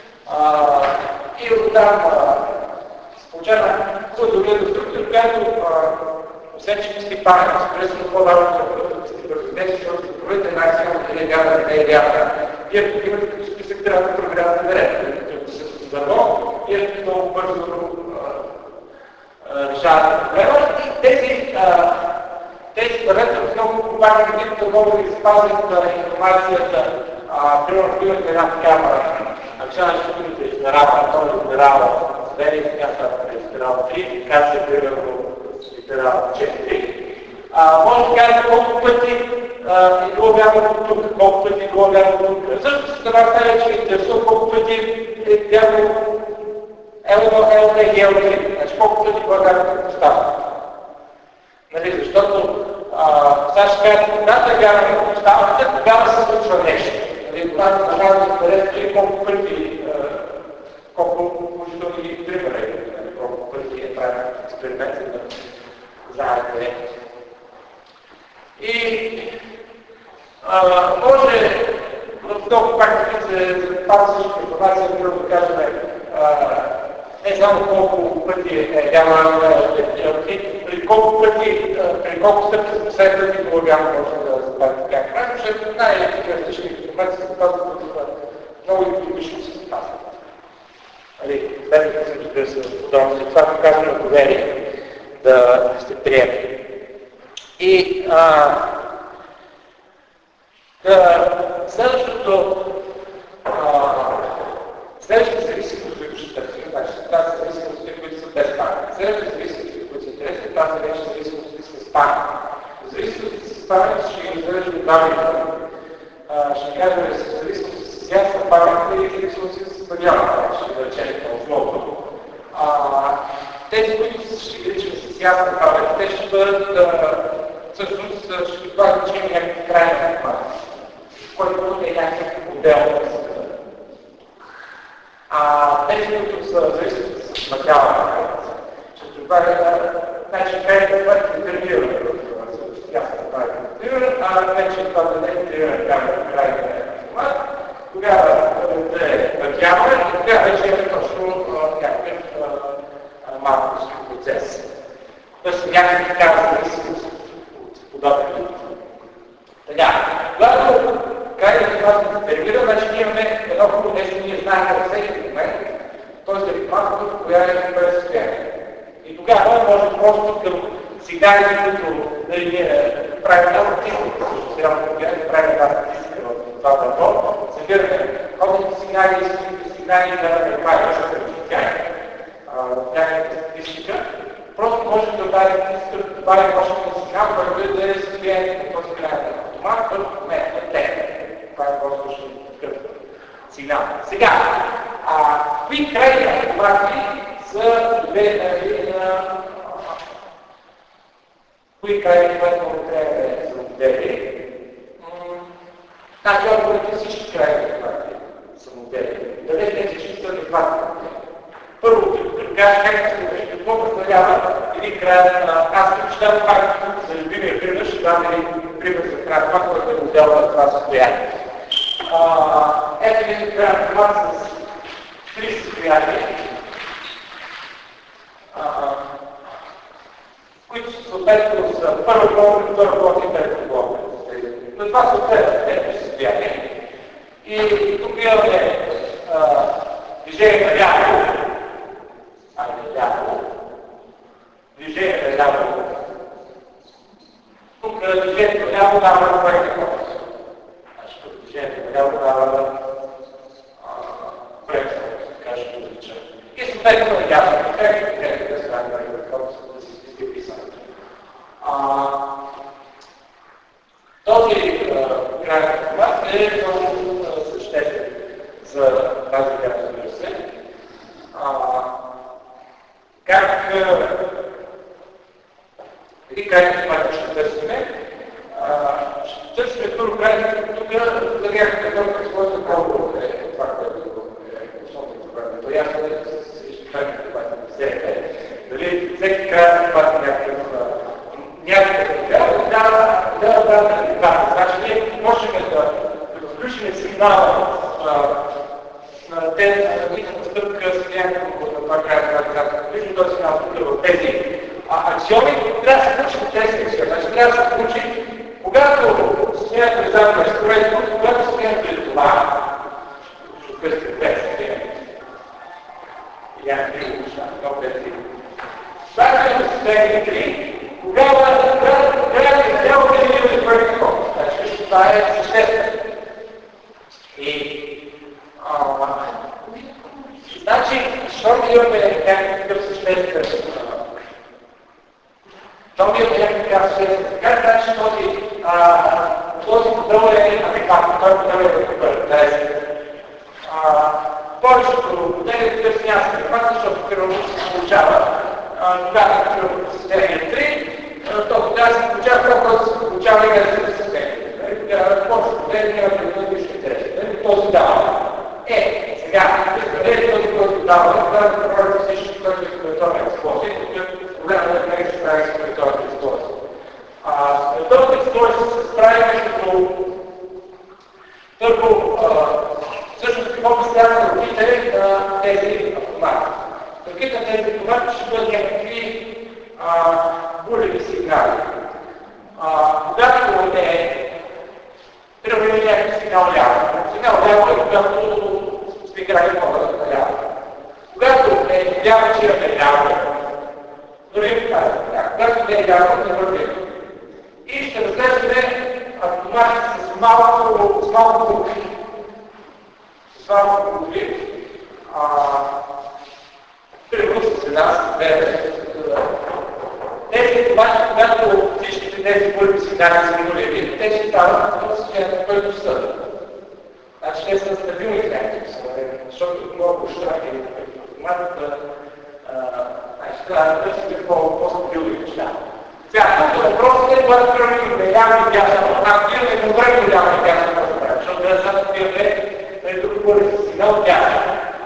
[SPEAKER 1] И оттам се получава дългата структура, която освен, че сте памет, спресено по-важно да сте бързоднеси, защото сте проверите една аксиома, дали е вярна или не е вярна. И ако имате като списък, трябва да проверявате наред. Като се създаде, и ако много бързо решавате проблема. И тези параметри в много компании, които могат да изпазват информацията, примерно, имате една такава аксиона, ще имате измерава, този измерава, и така става измерава 3, така се примерно литерал 4. Може да кажете колко пъти е било вярно от тук, колко пъти е било вярно от тук. Също се това вече интересува колко пъти е вярно L1, L2 и L3. Значи колко пъти е вярно от става. Нали, защото сега ще кажете, когато е вярно от става, тогава се случва нещо. Нали, когато държава да интересува колко пъти, колко положителни ги примери, колко пъти е правен експеримент, за да знаете. И може в много практики се запазва всички информация, да кажем не само колко пъти е вярно, при колко пъти, при колко стъпки за последване било вярно може да запази така край, защото най-различни информации се запазват много информично се запазват. Без да се разбира се в подробности, това показва на доверие да се приеме. И следващото правилно, ще кажем, в зависимост с ясна памет и в зависимост с надяване, ще речем основно. Тези, които ще ги речем с ясна памет, те ще бъдат, всъщност, ще бъдат речем някакви крайни информации, който е някакъв модел. Тези, които са зависими с материална, ще добавя, значи крайната това е детерминирана, ясно това е детерминирана, вече това да не е детерминирана крайна информация, тогава да е надяване, тогава вече е точно някакъв марковски процес. Тоест някакви такава зависимост от подобни. Така, когато крайната информация се детерминира, значи ние имаме едно хубаво нещо, ние знаем във всеки момент, т.е. информацията в коя е кое състояние. И тогава може просто към сигналите, които правим една статистика, правим една статистика в това табло, събираме общите сигнали и изключителните сигнали на Европа, защото от някаква статистика. Просто може да добавим общия сигнал, който да е състоянието на този крайен автомат, в момента на тема. Това е просто такъв сигнал. Сега, кои крайни автомати са кои крайни автомати трябва да са модели? Значи, отговорите всички крайни автомати са модели. Дали не всички са адекватни. Първо, като кажа какво представлява един краен, аз ще дам пак за любимия пример, ще дам един пример за краен това, който е модел на това състояние. Ето един краен автомат с три състояния, които съответно са първо блок, второ блок и трето блок. Но това съответно тези състояния. И тук имаме движение на ляво, движение на ляво. Тук движението на ляво дава проекта корпус. Значи тук движението на ляво дава проекта корпус, така ще го отлича. И съответно на ляво, движението да се дава проекта корпус, да се изписка писането. Този крайен автомат е много съществен за тази вярна, разбира се. Как един крайен автомат ще търсиме? Ще търсиме първо крайен тук, за някакъв този своята пробва, това, което е основното правило. Ясно е с всички крайни автомати на всеки. Дали всеки крайен автомат е някакъв да, значи ние можем да включим сигнала на тези стъпка с някакво на това крайна автомат. Включим този сигнал тук в тези аксиони, трябва да се включи тези аксиони. Значи трябва да се включи, когато състоянието е задно изкорено, когато състоянието е това, ще късте без състоянието. И някакви неща, много тези. Това е състояние 3. Тогава трябва да изцяло да имаме проекта корпус. Значи, това е съществено. И значи, щом имаме някакъв съществен така, значи този модел е адекватен, този модел е добър. Повечето модели търси ясна адекватна, защото първо се получава когато е състояние 3, то тогава се получава това, което се получава и на състояние. Повечето модели няма да бъде нищо интересно. Този дава. Сега, този, който дава, трябва да говорим всички, който е спиритуална експлозия, проблема да не се справи с спиритуалната експлозия. Спиритуалната експлозия се справи между първо, всъщност какво представя на ръките на тези автомати. Ръките на тези автомати ще бъдат някакви булеви сигнали. Когато примерно някакъв сигнал ляво. Сигнал ляво е когато сме играли по-дълго ляво. Когато е ляво, че имаме ляво, дори казвам така, когато не е ляво, не вървим. И ще разглеждаме автомати с малко глуби. Примерно с една, с две. Тези автомати, когато всичките тези първи сигнали са нулеви, те ще стават в състоянието, което са. Значи те са стабилни реакции, защото много щраки в матата трябва да търсите по-стабилни неща. Сега, тук въпросът е, когато имаме голямо дясно, ако имаме добре голямо дясно, защото да сега имаме друг първи сигнал дясно.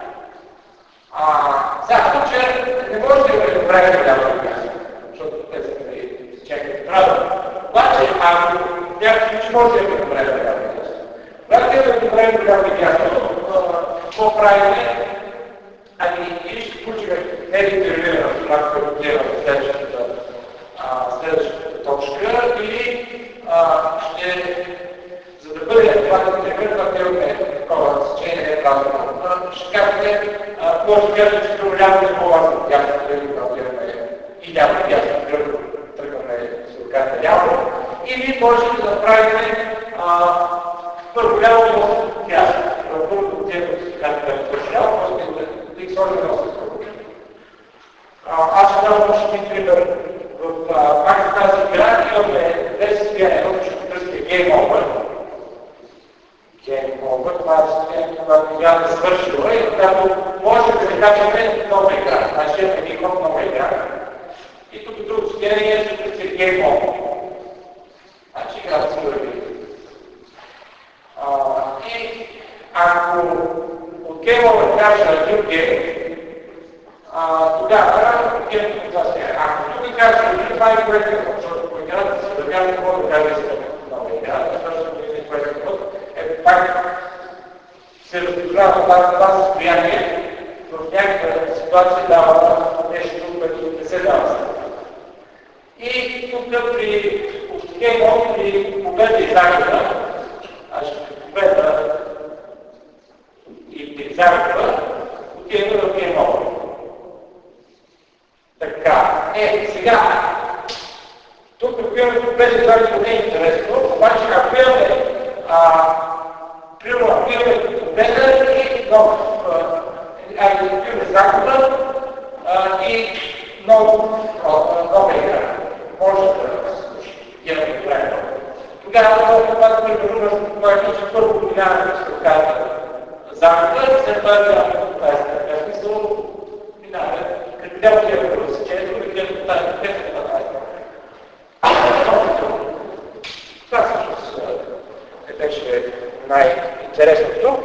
[SPEAKER 1] Сега, в случая не може да имаме добре голямо дясно, защото те са чакат правилно. Обаче, ако някакви случаи може да имаме добре голямо дясно. Когато имаме добре голямо дясно, какво правим? Или ще включим недетерминиран автомат, който отива в следващата точка, или за да бъде адекватен пример, когато имаме такова сечение, не е правилно, ще кажете, може да кажете, че голямо е по-важно от дясно, когато имаме и ляво и дясно, тръгваме с ръката ляво, или може да направим първо ляво и после дясно. Първо отиваме с ръката ляво, после да ги сложим на осъществено. Аз ще дам още един пример. Пак в тази игра имаме две състояния, едното ще потърсите Game Over. Game Over, това е състоянието, когато играта е свършила и когато може да се качваме нова игра. Значи имаме един ход нова игра. И тук друго състояние ще потърсите Game Over. Значи играта се върви. И ако от Game Over кажа друг гейм, тогава отиваме това сега. Ако тук кажа, че това е проектен ход, защото по играта се вървява какво да кажа за нова игра, защото е проектен ход, пак се разпознава това състояние, в някаква ситуация дава нещо, което не се дава сега. И тук при Game при победа и загуба, при победа и при загуба, отиваме в Game Over. Така, сега, тук ако имаме победа, това не е интересно, обаче ако имаме примерно, ако имаме победа и имаме загуба и нова игра, може да се случи, имаме добре. Тогава, когато примерно, че първо минаваме с ръката загуба, след това това е смисъл, минаваме. Къде отиваме в разсечението, къде тази текста това всъщност беше най-интересното.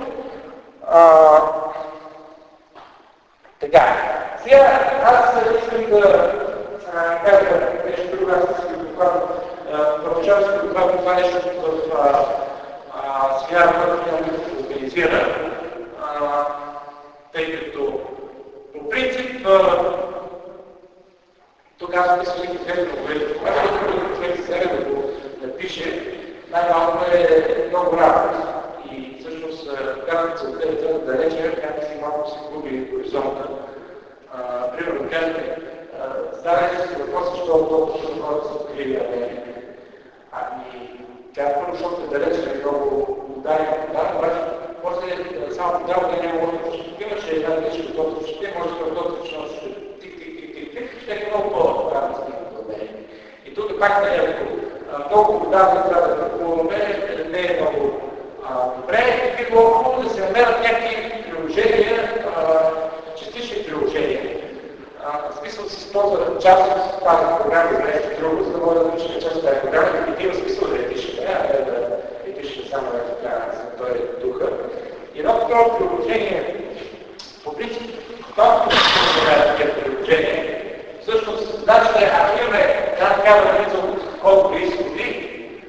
[SPEAKER 1] Така, сега аз искам да кажа нещо друго, аз си докладно, първоначално си докладно това нещо в смяна, който няма да се организира, тъй като по принцип тук аз мисля, че трябва да говорите, когато човек сега да го напише, най-малко е много работа. И всъщност, когато целта е твърде далече, как си малко се губи хоризонта. Примерно, кажете, задавайте си въпроса, защото толкова хората са открили Америка. Тя първо, защото е далече, е много ударен, обаче после само тогава да няма може да ще имаше една лична готова ще може да готова ще тик-тик-тик-тик-тик, ще е много по-добре да стигне до мен. И тук пак много вода трябва да купуваме, не е много добре. Би било хубаво да се намерят някакви приложения, частични приложения. В смисъл си използва част от тази програма за нещо друго, за да може да научим част от тази програма и има смисъл да я пишем, а не да я пишем само за този духа. И едно такова приложение, по принцип, когато се такива приложения, всъщност, значи, ако имаме една такава раница от колко изходи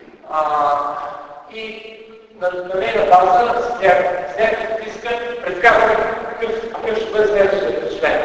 [SPEAKER 1] и на нейна база с някакъв тиска, предсказваме какъв ще бъде следващия член.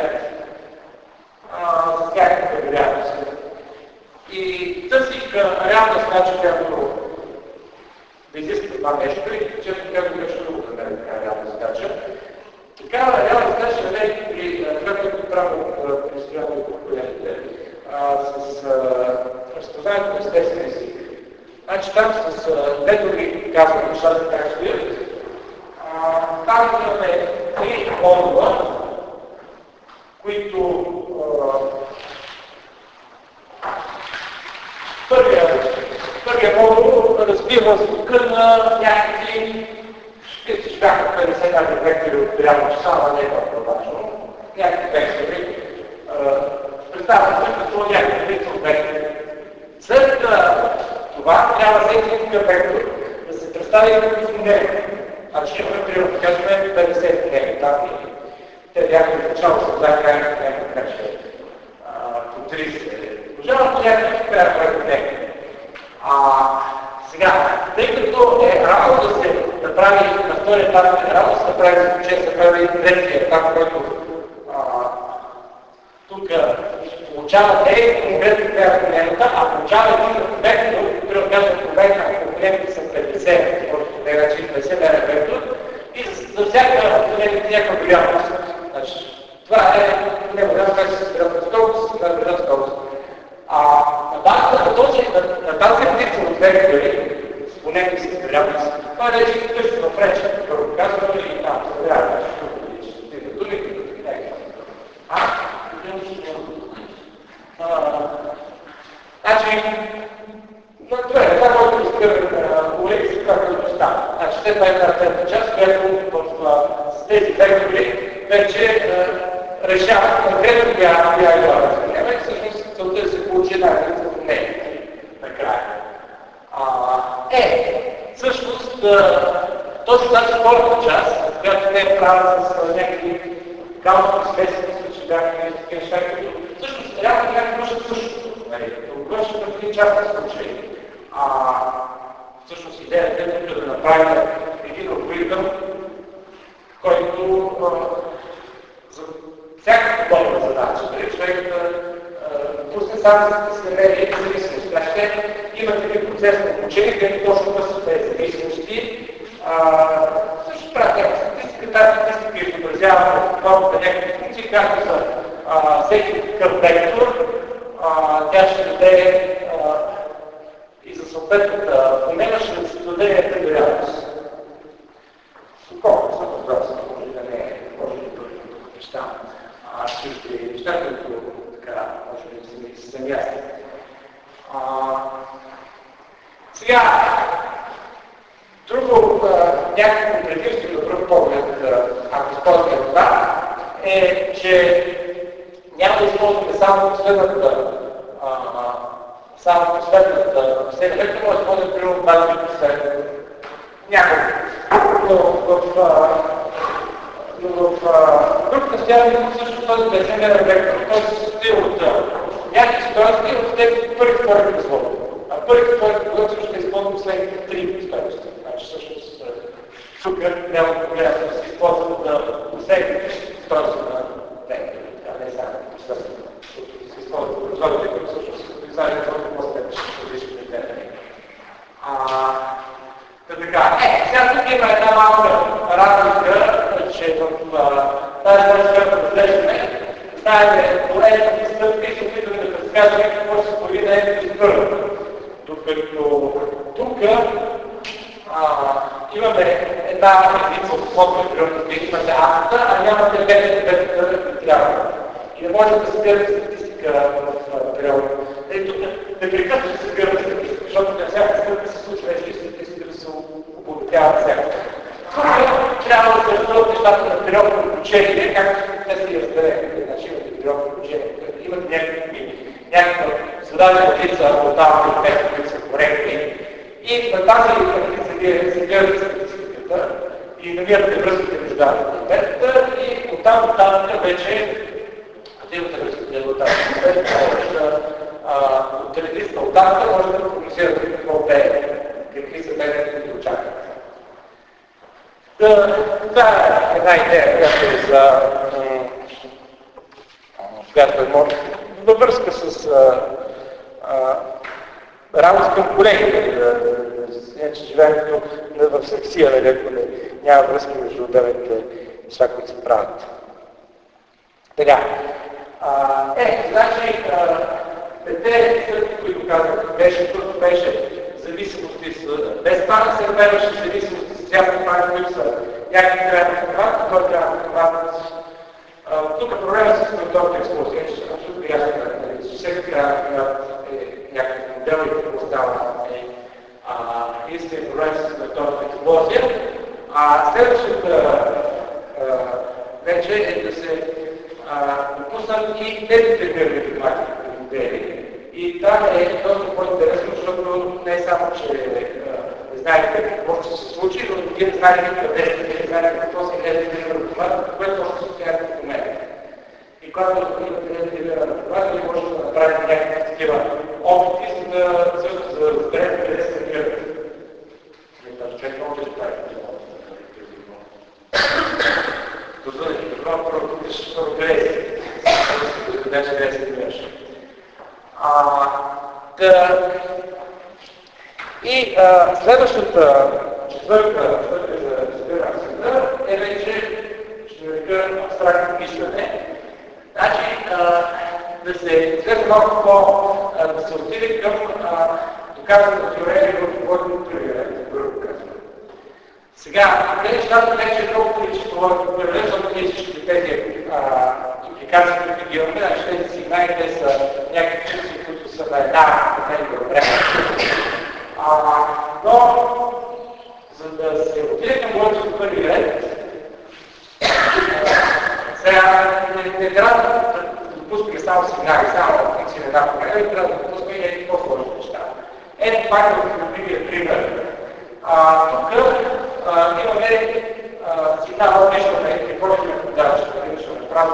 [SPEAKER 1] С някаква вероятност. И търсих реална задача, която да изисква това нещо и често казвам нещо друго да намеря такава реална задача. Такава реална задача намерих при това, което правя при строителните поколените с разпознаването на естествен език. Значи там с методи казвам нещата как стоят. Там имаме три модула, които първият става не е толкова важно. Някакви вектори. Представям се като някакви вид от вектори. След това трябва всеки такъв вектор да се представи като изменение. Значи имаме, примерно, да кажем 50 етапи. Те бяха в начало с края на така че по 30. Пожалуйста, някакви края проект не. Сега, тъй като е рано да се направи на втори етап, е рано да се направи заключение, да се направи третия етап, който тук получава те конкретно края клиента, а получава един вектор, който казва проверка, ако клиентите са 50, който не вече 50 ден вектор, и за всяка някаква вероятност. Значи, това е невероятно, как се събира в скорост, се събира в скорост. На тази редица от вектори, с поне си вероятност, това е вече тъжно в реча, първо казваме и там се вероятност. Значи, добре, това може да изкървим колеги, както става. Значи, това е тази част, която с тези вектори вече решават конкретно коя е главата. И всъщност целта да се получи една граница в нея. Накрая. Всъщност, точно тази втората част, която те е правят с някакви каузни свестни, че бяха такива неща, които всъщност трябва да някакви вършат същото. Да вършат в един частен случай. Всъщност идеята е да направим един алгоритъм, който за всяка подобна задача, човек да пусне само за сравнение и зависимост. Значи, имате един процес на обучение, където точно вършат тези зависимости. Също правят някаква статистика, тази статистика изобразява подобната някакви функции, както са всеки такъв вектор, тя ще даде и за съответната промена ще даде вероятност. Колко са въпроса, може да не е, може да бъде неща. Чужди неща, които така, може да се ясни. Сега, друго някакво предимство на пръв поглед, ако използваме това, е, че няма да използваме само последната последния вектор, може да използваме примерно базови последния. Няколко. Но в друг настояние също този беземерен вектор, той се състои от някакви стоености от тези първи втори производ. Първи втори производ също ще използвам последните три стоености. Значи всъщност тук няма проблем да се използват последните стоености на вектори, а не само последните. Се използват производите, които всъщност са признаени за по-степен различни критерии. Така, сега тук има една малка разлика, че в тази точка, която разглеждаме, знаете, поредните стъпки се опитваме да предсказваме какво се появи на ето първо. Докато тук имаме една единица от условия природа, имате акта, а нямате бетата трябва. И не може да събирате статистика в природа. Тук непрекъснато се събираме статистика, защото на всяка стъпка се случва нещо и статистика да се обогатява всяка. Трябва да се разделят нещата на периодно обучение, както те са и разделени. Значи имате периодно обучение, имате някаква зададена редица от давани ефекти, които са коректни. И на тази редица вие се гледате статистиката и намирате връзките между даваните ефекта и оттам нататък вече имате връзките между даваните ефекта. От редица от давата може да прогнозирате какво бе, какви са бе, които очаквате. Това е една идея, която е във връзка с работа към колегите, че живеем в сексия, ако няма връзки между отделните неща, които се правят. Така. Значи, пете стъпки, които казах, беше зависимости без пана се разгледаше зависимости с цялата пана, които са някакви трябва да хватат, това трябва да хватат. Тук проблема с контролната експлозия, че съм абсолютно ясно, че всеки трябва да хватат някакъв модел и какво става единственият проблем с контролната експлозия. Следващата вече е да се допуснат и тези тренирани модели. И там е доста по-интересно, защото не само, че не знаете какво ще се случи, но вие не знаете къде сте, вие не знаете какво се гледа трениран автомат, което още стояте в момента. И когато имате трениран автомат, вие можете да направите някакви такива опити, за да също да разберете къде се тренирате. Човек може да прави първо ще се разгледа. Вече не се тренираш. И следващата четвърта за разбирането е вече, ще нарека, абстрактно мислене. Значи да се изгледа малко да се отиде към доказаната теория в водното проверение, грубо казвам. Сега, тези нещата вече е много количество водното проверение, защото ние всички тези импликации, които ги имаме, значи тези сигнали, те са някакви чувства, които са на една време. Но, за да се отиде към водното първи ред, сега не трябва да допускаме само сигнали, само да функция на една промена, трябва да допускаме и някакви по-сложни неща. Ето пак да ви пример. Тук имаме сигнал, нещо на какво ще ме подача, ще направим.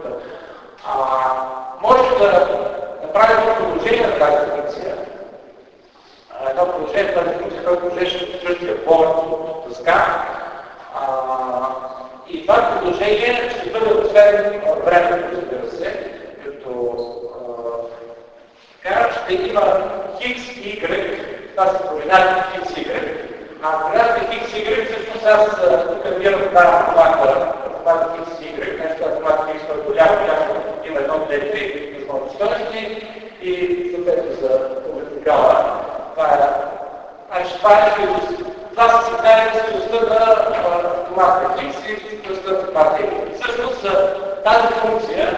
[SPEAKER 1] Може да направим едно продължение на тази функция. Едно продължение на тази функция, което продължение чувствия повече от дъска. И това продължение ще бъде отследено времето, разбира се, като ще има хикс и y, това са координати хикс и y. Координатите хикс и y, всъщност аз тук вирам тази автомата хикс и y, нещо автомата хикс, който ляво има 1, 2, 3 възможни стойности и съответно за вертикала. Това са сигнали на скоростта на автомата хикс и скоростта на автомата y. Всъщност тази функция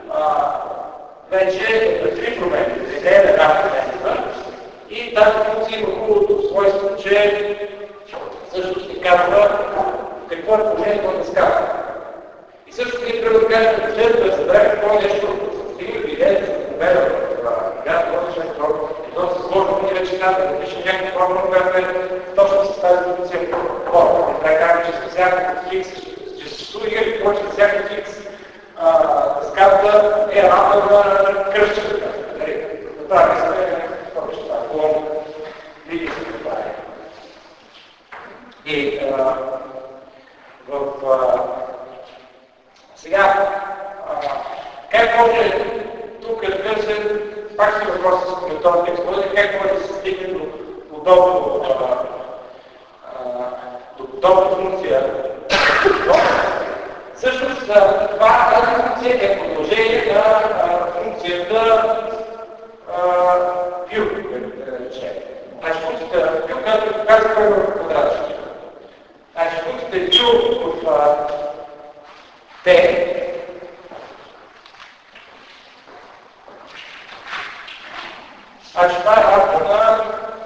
[SPEAKER 1] вече е три промени, не е една промена. И тази функция има хубавото свойство, че всъщност ни казва какво е положението на дъската. И също ние трябва да кажем, че да разберем какво е нещо, стигнем идеята за победа в играта, е доста сложно. Ние вече казваме да пишем някаква формула, която е точно с тази функция в формула. Трябва да кажем, че с всяка хикс, че съществува и повече с всяка хикс дъската е равна на кръщата. Направи се колон види се това е. И сега, как може тук, разбира се, пак си въпроса с коментарната експлозия, как може да се стигне до подобна функция? Всъщност, тази функция е продължение на функцията View, да речем. Значи функцията View, която казва първо в квадратчето. Значи функцията View в T значи това е равно на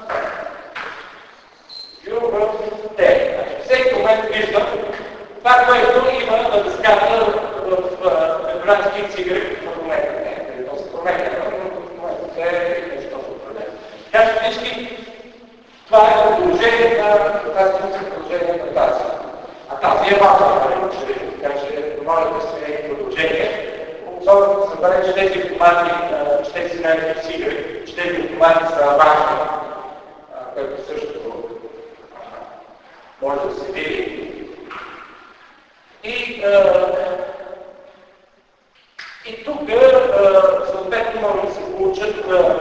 [SPEAKER 1] View в T. Значи всеки момент виждам това, което има на дъската в референс хикс y в момента. Не, то се променя, но е нещо определено. Така че всички, това е продължение на тази функция, продължение на тази. А тази е важна, така че може да се е продължение. Особено да се бъде, че тези автомати, че тези сигнали хикс y, че тези автомати са важни, което също може да се види. И тук съответно може да се получат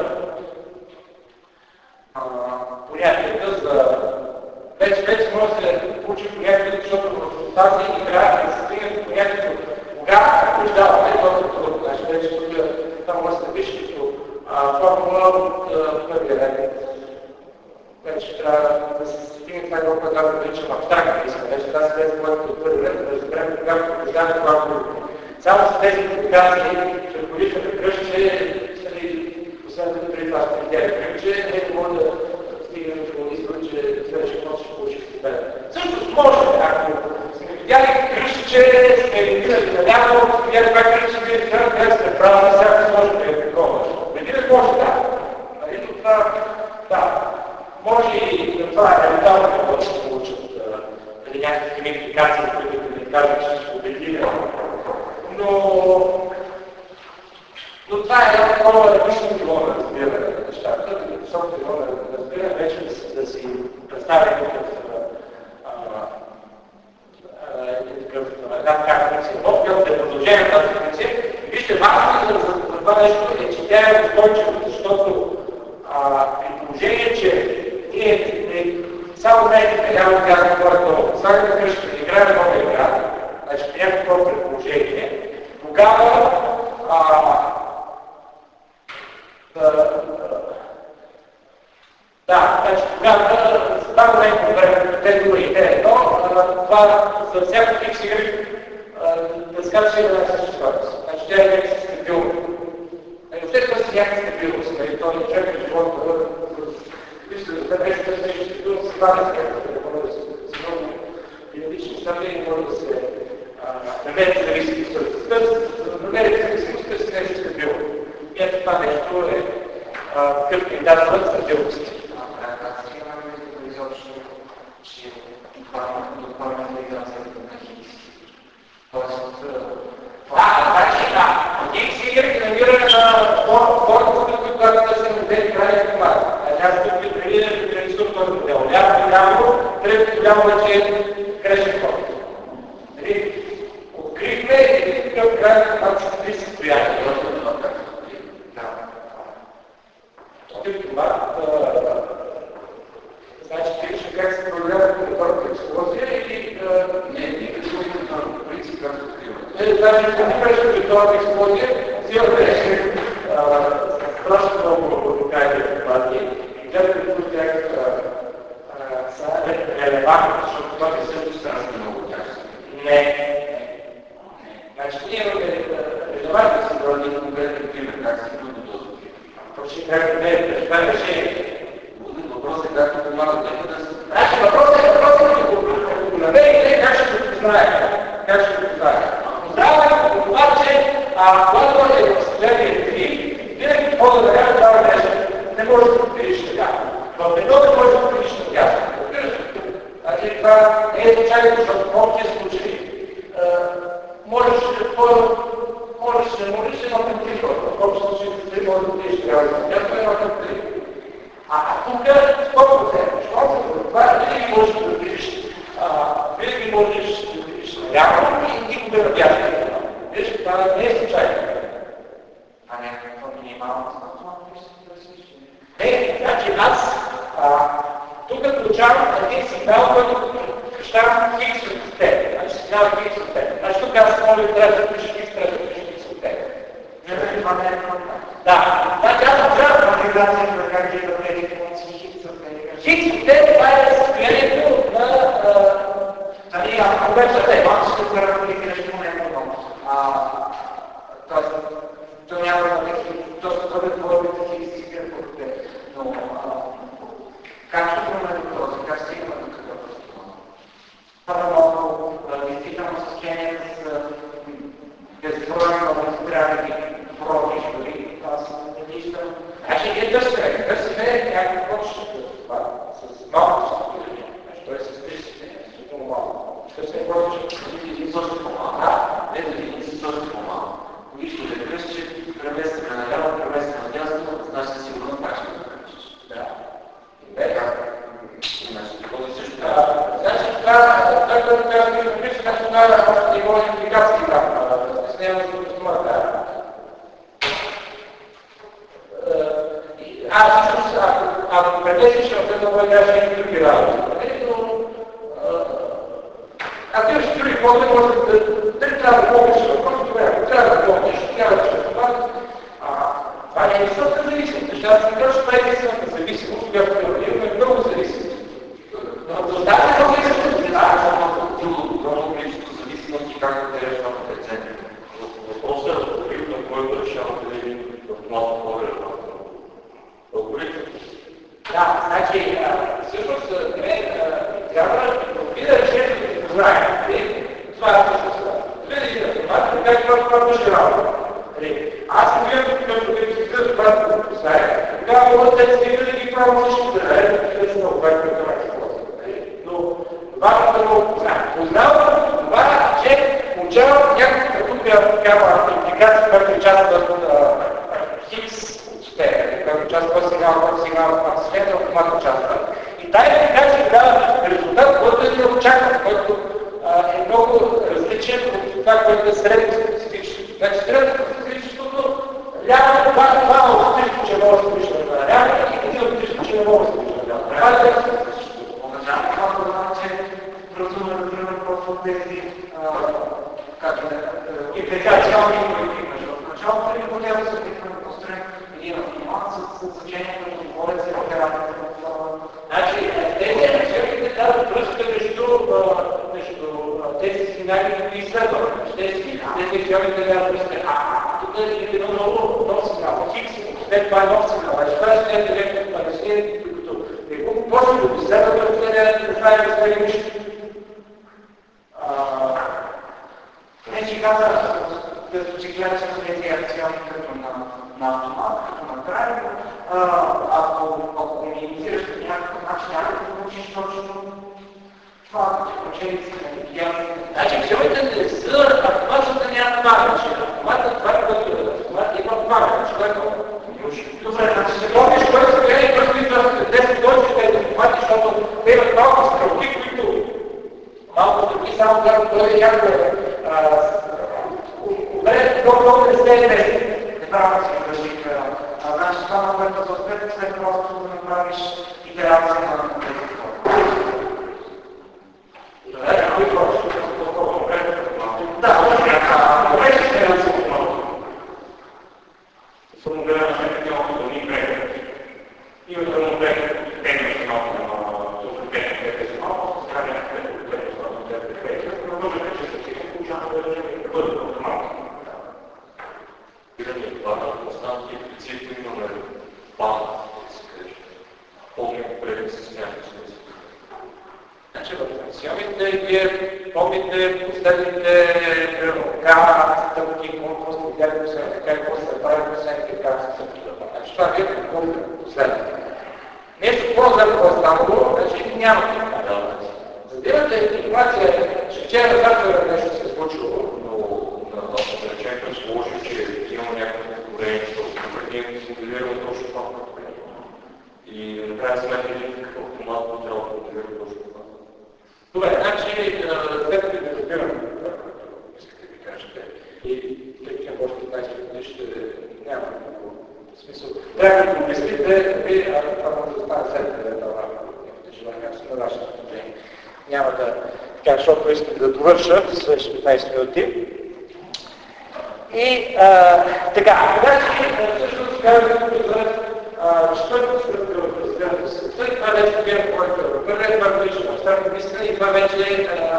[SPEAKER 1] понятията за... Вече може да се получи понятията, защото в тази игра се стига до понятието кога побеждаваме този продукт. Значи вече тук това може да се пише като формула от първия ред. Вече трябва да се стигне това много по-добре да наричам абстрактно мислене. Вече тази тези, които от първи ред, да разберем когато побеждаваме това продукт. Само с тези публикации, че ръководителят кръж, че последното преди това сте видяли, че не може да стигне до избор, че следващия път ще получи стипендия. Всъщност може, ако сме видяли кръж, че сме видяли наляво, вие това кръчи, вие сте прави, сега може да е такова. Преди да може да. Може и на това елементарно да се получат някакви химикации, които да ни кажат, че ще победили. Но това е едно такова различно ниво на разбиране на нещата, високо ниво на разбиране, вече да си представим една функция, която е продължение на тази функция. Вижте, важно за това нещо е, че тя е устойчива, защото при положение, че ние само знаете, няма да казвам това, слагаме къщата да играем нова игра, значи при някакво предположение, тогава значи тогава става някакво време, те дори едно, това за всяка фикс игри да скача и да не съща стойност. Значи тя е някакси стабилна. Въобще това си някаква стабилност, нали? Той не човек е живот да бъде вижте, да нещо да се стабилност с това не може да се много периодични нещата и може да се намери зависимост. За да намери зависимост, да се нещо стабилно. И ето това нещо е такъв кандидат за стабилност. Хикс намиране на формата, която се модели крайния формат. Аз тук ви прилизам този модел. Ляво, трето голямо вече е грешен формат. Открихме един такъв крайния формат с три състояния. Този формат, значи, вижте как се проявява контролната експлозия или не като контролната принцип, както откриваме. Значи, ако не беше контролната експлозия, сигурно беше страшно много локални формати и гледате които тях са релевантни, защото това не също страшно много от тях. Не. Значи, ние имаме релевантни си броди, но гледате пример как се трудно този пример. Точно как не е, това е решение. Въпросът е как помагат нека да се... Значи въпросът е да го намерите, как ще го познаете. Как ще го познаете. Познаваме по това, че когато е в следния три, винаги хода да няма това нещо. Не може да го видиш така. В едно не може да го видиш на тях. Значи това не е случайно, защото в общия случай можеш да молиш едно към три хора. В общия случай три може да видиш трябва да го едно към три. Тук 100%, защото това винаги можеш да видиш наляво и никога да бягаш. Виж, това не е случайно.
[SPEAKER 3] Някаква минимална статуа,
[SPEAKER 1] не, значи аз тук получавам един сигнал, който кръщавам хикс от теб. Значи сигнал хикс от теб. Значи тук аз трябва да пиша хикс, трябва да пиша хикс от теб.
[SPEAKER 3] Това не е проблем.
[SPEAKER 1] Да, значи аз получавам
[SPEAKER 3] конфигурацията как ги да влезе функции хикс от теб.
[SPEAKER 1] хикс от теб, това е състоянието на
[SPEAKER 3] ако вече те, малко ще се ръководите нещо не е много. Тоест, то няма да доста бъде твоите хикс и гърбовете. Но, как ще променим този? Как ще има до какъв разговор? Това много действително състояние с безбройно магистрали проби, дори аз не виждам.
[SPEAKER 1] Значи ние търсиме някакво общо това, с малко състояние. Той се стрисите, защото малко. Търсиме просто, че
[SPEAKER 2] един също по-малко. Не да видим също по-малко. Нищо да кръщи, че преместъка наляво, преместъка надясно, значи сигурно пак ще го кръщиш.
[SPEAKER 1] Да.
[SPEAKER 2] Значи, какво да също така?
[SPEAKER 1] Значи това, което казваме, напиша на това ниво идентификации там, стесняваме с автомата. Всъщност, ако претесиш на това, да кажа и други работи, но ако имаш други ходи, може да трябва да помниш, просто това, ако трябва да помниш, трябва да ще това. Това не е висока зависимост, защото аз не кажа, че това е единствената зависимост, която имаме много зависимост. Но създава много зависимост.
[SPEAKER 2] Много количество зависимости, както те решават преценки. Въпросът е алгоритъм, който решавате да един малко по-релевантен алгоритъм.
[SPEAKER 1] Да, значи, всъщност, трябва да решението да знаем. Това е всъщност това, така че това беше работа. Аз не гледам, като излиза това да го поставя, тогава може да се да ги правя същите, да се наобърка това експлозия. Но важно да го познавам това, че получавам някаква тук такава импликация, която е част от Хикс, която част от сигнал, след автомат участва. И тази импликация дава резултат, който е неочакван, който е много различен от това, което е средно-специфичното. Значи средно-специфичното ляво е това отрично, че може да се вижда на ляво и един отрично, че не може да се вижда на ляво. Това е средно-специфичното.
[SPEAKER 3] Уважаемо това, че разумно разбираме просто тези импликационни интуитивни. В началото ни трябва да се опитваме да построим един автомат с значение, като говорят за операцията.
[SPEAKER 1] Значи, тези аксиомите дават връзка между тези сигнали и изследване. Тези аксиомите дават връзка. Тук е един нов сигнал. Хикс, след това е нов сигнал. Това е след директно паразит, докато не може да го изследваме, да знаем да сме нищо.
[SPEAKER 3] Вече казах, че гледаш тези акциони като на автомат, като на край, ако минимизираш по някакъв начин, няма да получиш точно това, че учениците на гигиянците.
[SPEAKER 1] Значи, аксиомите не са автоматът няма памет. Автоматът това, което автомат има памет. Добре, значи се помниш, който се гледа и който идва след 10 години тези автомати, защото те имат малко стрелки, които малко стрелки само когато дойде някакъв много не се е десен.
[SPEAKER 3] Не правя да си върши. Значи това, на което за успех, след просто да направиш итерация на тези хора.
[SPEAKER 1] Добре, кои хора ще са толкова конкретно?
[SPEAKER 3] Да,
[SPEAKER 1] добре ще се е много.
[SPEAKER 2] Формулираме на някакво ни преглед. Името му преглед, тема и малко на съответните тези малко, с крайния преглед, но може да се всички получаваме да бъдат автоматно. Винаги това на останалите имплицитно имаме план, да се каже. Помня преди с някакъв смисъл.
[SPEAKER 1] Значи в аксиомите вие помните последните стъпки, просто видяхме се какво се прави последните стъпки. Значи това вие помните последните. Нещо по-зърно е станало, значи няма това. За да имате информация, че вчера завтра нещо се е случило,
[SPEAKER 2] но да речем, като сложи, че има някакво поколение, ние симулираме точно това поколение. И на крайна сметка един такъв автомат трябва да контролира точно това.
[SPEAKER 1] добре, значи след като ви разбирам, искате да ви кажете, и тъй като още 15 минути ще няма много смисъл. Трябва да го обясните, ви, това може да стане след това, имате желание, аз на вашето положение. Няма да кажа, защото искам да довърша в следващите 15 минути. И така, всъщност казваме за четвъртата стъпка в разгледането се. Това вече бе първият първична абстрактна мислене и това вече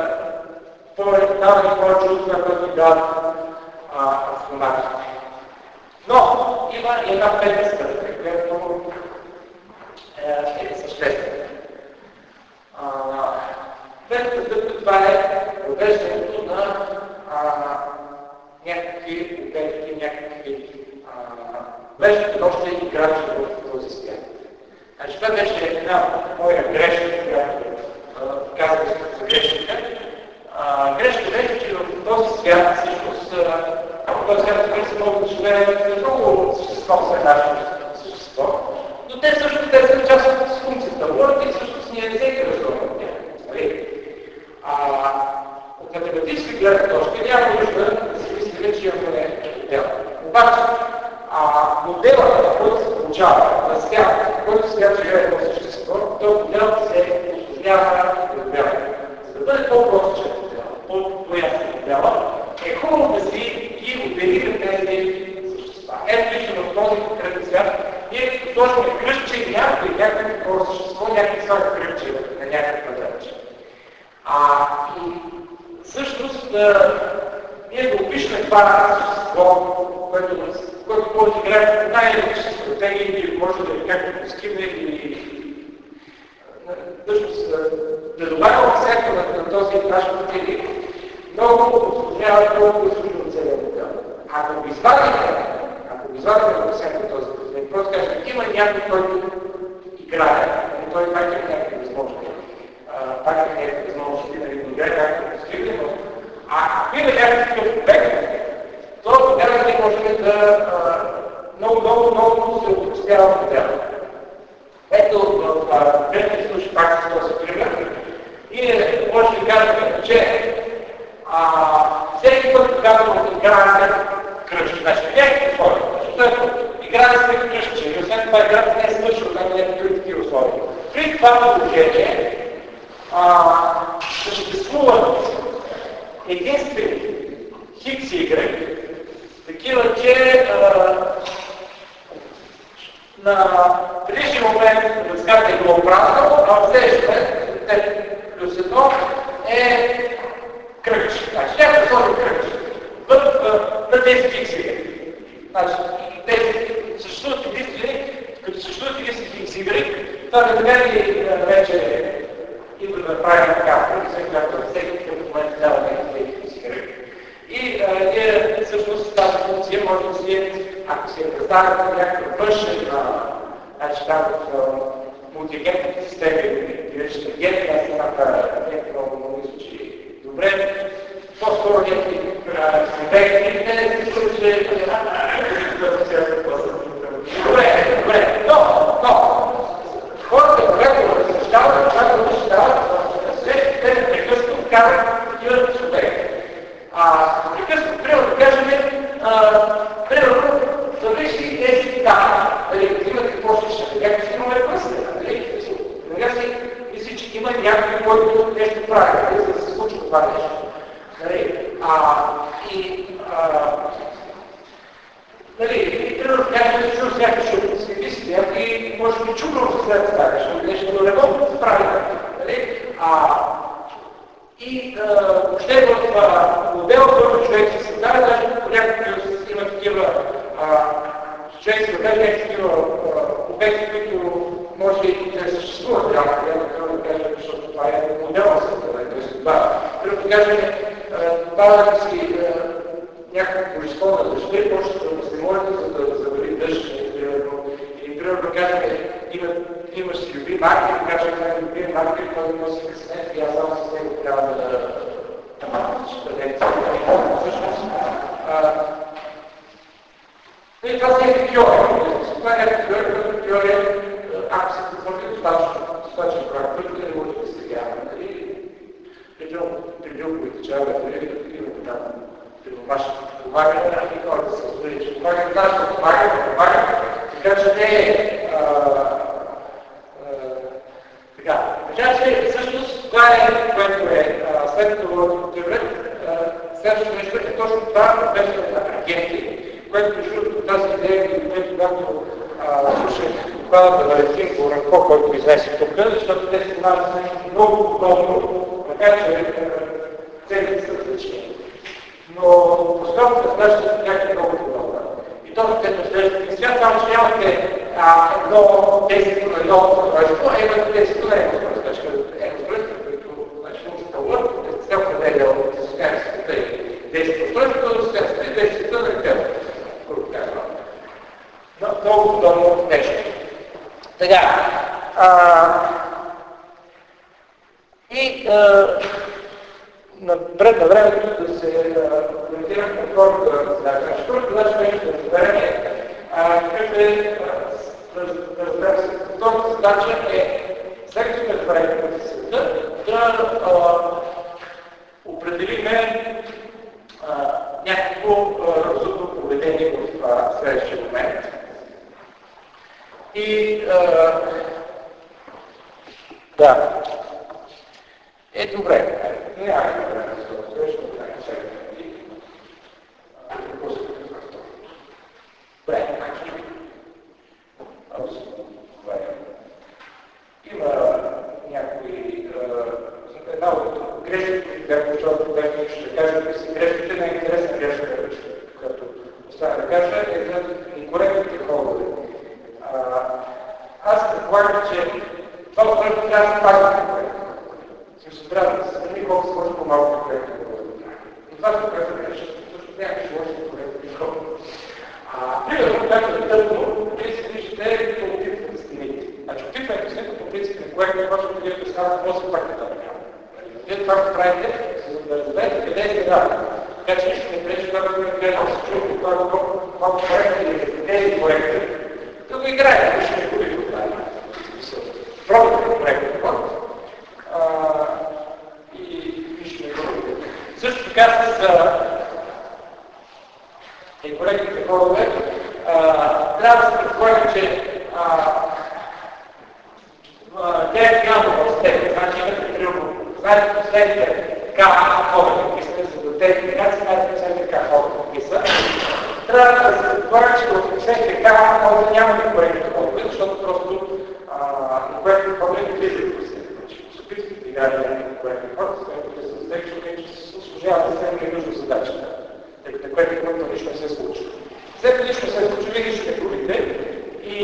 [SPEAKER 1] дава повече от това, което дават автоматите. Но има една пета стъпка, която е съществена. Петата стъпка това е въвеждането на някакви обекти, някакви вещите още играчи в този свят. Значи това беше една моя грешка, която казвам за грешките. Грешка беше, че в този свят всъщност, в този свят се могат да живеят много същества в нашето същество, но те също те са част от функцията му и всъщност ние не се кръждаме от тях. От математическа гледна точка няма нужда да си мислим, че имаме модел. Обаче, моделът, който се получава на свят, който свят живее в същество, този модел се усложнява и подобрява. За да бъде по-простичен модел, по-ясен модел, е хубаво да си ги оперира тези същества. Ето лично в този конкретен свят, ние сложим кръстче и някакво такова същество, някакво слага кръстче на някаква задача. И всъщност ние да опишем това същество, което може да играе най-различни стратегии или може да ви както постигне или всъщност да добавя всяко на този наш стратегии, много осложнява, много изключва го извадите от всяка този проблем, просто кажете, има някой, който играе, и той пак е някакви възможности. Пак е някакви възможности да ви играе, както го постигне, но ако има някакъв такъв обект, то тогава ние можем да много се упростява модела. Ето в трети случай пак с този пример. И може да кажем, че всеки път, когато играете кръчки, значи някакви условия, защото играете с кръчки, и освен това играта не е свършила на някакви такива условия. При това положение съществуват единствени хикс и Y, такива, че на предишния момент връзката е било празно, а в следващия момент плюс 1 е кръгче. Значи някакво сложно кръгче на тези фикси. Значи съществуват единствени, като съществуват единствени фикси, това да намери вече идва да направим така, когато всеки в момент дава някакви фикси. И ние всъщност тази функция може да си, ако си я представяте някакъв външен, значи там в мултигентните системи, диречните генти, аз самата много звучи добре, по-скоро някакви субекти, не мисля, че добре, но хората, когато разсъждават, те непрекъснато вкарат такива субекти. Непрекъснато, примерно да кажем, примерно, зависи тези данни, да имате какво ще ще, някакви си имаме пръсне, сега си мисли, че има някой, който нещо прави, за да се случва това нещо. И примерно някой да чуш някакви шутници, мисли, и може би чудно се след това нещо, нещо ремонт се прави. И въобще в модела, който човек се създаде, даже понякога има такива човек се създаде някакви такива обекти, които може и да съществуват реално, да кажем, защото това е модел на създаване. Като кажем, добавяте си някакво количество на дъжда и почвате да се молите, за да завали дъжд, или примерно да кажем, имаш си любим маркер, да кажем, любим маркер, който носи късмет и аз само с него трябва да това си е теория. Това е някаква теория, ако се подвърти достатъчно практика, не може да се явно. При билковите чарове, такива там, при домашните помагане, и хората се разбери, че помагане, нашето помагане, така че не е така. Така че всъщност това е, което е след като следващото нещо е точно това, вместо на агенти, което между тази идея, когато слушах доклада на Валентин Горанко, който изнесе тук, защото те се знават много подобно, така че целите са различни. Но основната среща е някакви много подобна. И точно те срещате свят, само че нямате едно действието на едно устройство, а имате действието на едно устройство. Едно устройство, което научната лъд, се определя от състоянието и действието устройството, състоянието и действието на ръката. Много подобно нещо. Така. Напред на времето да се коментирам на хората да знаят. Второто значи нещо да разберем какъв е втората задача е след като сме разберем в света да определиме някакво разумно поведение в следващия момент. И да. Добре. Няма добре на това. Защото така чакаме. Добре. Има някои една от грешките, както защото беше ще кажа, грешките на интересна грешка, като остана да кажа, е за некоректните ходове. Аз предполагам, че това устройство трябва да се пази некоректно. Също трябва да се стреми колко се може по-малко и проектните ходове, трябва да се предполага, че те е финално в степен. Значи имате примерно, знаете последните така ходове, какви са, за да те финанси, знаете последните така ходове, какви са. Трябва да се предполага, че в последните така ходове няма ни проектните ходове, защото просто проектните ходове не влизат в степен. Значи, сопитите играли някакви проектни ходове, с които влизат в степен, защото се служава да се не нужда задачата. Тъй като проектните ходове нищо не се случва. След като нищо не се случва, вие ще губите и...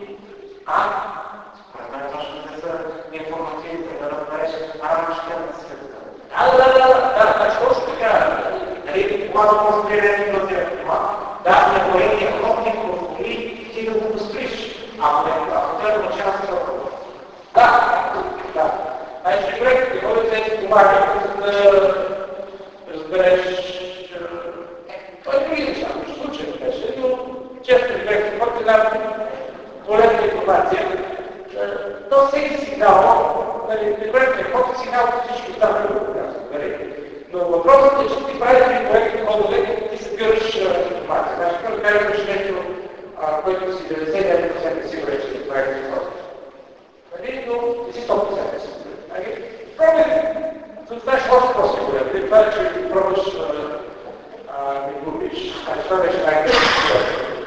[SPEAKER 3] Според мен точно не са информативните да разбереш ще на света.
[SPEAKER 1] Да, точно така.
[SPEAKER 3] Когато може да е информативен това, да, не поредния ходник в коли, ти да го построиш. Ако той е начало това.
[SPEAKER 1] Да. Значи проектите ходове се помагат, за да разбереш... Той е други неща, в случая беше, но често проектите ходове дават полезна информация. То всеки сигнал, проектите ходове сигнал по всички останали въпроси. Но въпросът е, че ти правиш проектни ходове, ти събираш информация. Значи, като кажеш нещо, което си 99% сигурен, че ти проектни ходове. Но ти си 100% сигурен. Пробвай, за да знаеш още по-сигурен. Това е, че ти пробваш не губиш. Това беше най-грешно.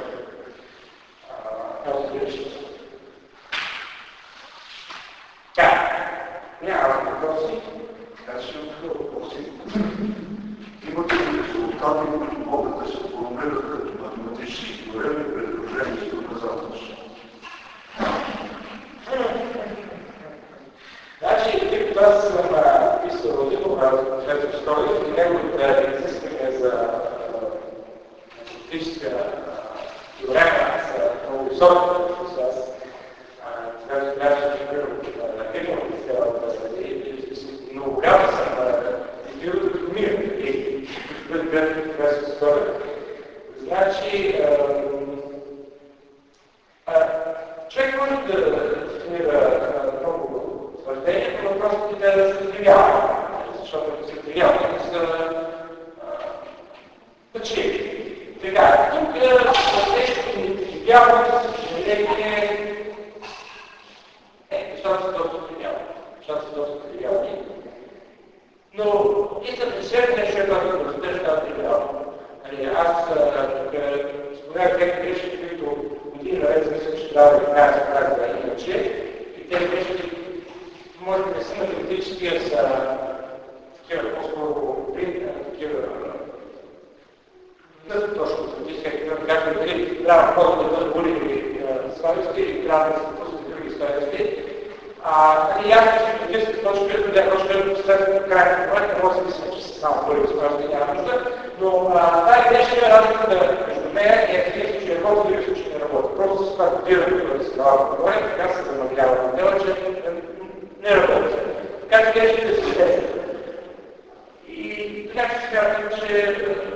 [SPEAKER 1] Няма въпроси.
[SPEAKER 4] Аз ще отхвърля въпроси. Имате ли резултати, които могат да се формулират като математически теореми, предложения и доказателства?
[SPEAKER 1] Значи, тъй като аз съм писал Родинов, професор Стоев, и неговите изисквания за математическа теорема са много високи, защото аз трябваше да пипам изцялата съди и много голямо съм избил като мир и бъде професор Стоев. Значи, човек може да дефинира много твърдения, но просто те да се тривиални, защото ако се тривиални, са тъчливи. Така, тук тези тривиални са съжаление, защото са доста тривиални. Но искам да се нещо, което да разбереш тази тривиално. Аз споменах тези грешки, които година ред мисля, че трябва да кажа иначе. И тези грешки може да не са математически, а са такива по-скоро такива не точно математически, както дали трябва просто да бъдат болили стойности или трябва да се пуснат други стойности. И аз мисля, че тези точки, точка след края на проекта, може да мисля, че са само болили стойности, няма нужда. Но тази грешка е разликата между нея и един случай работи, други случай не работи. Просто с това кодирането да се дава по проект, така се замъглява модела, че не работи. Така че грешките са честни. И така че смятам, че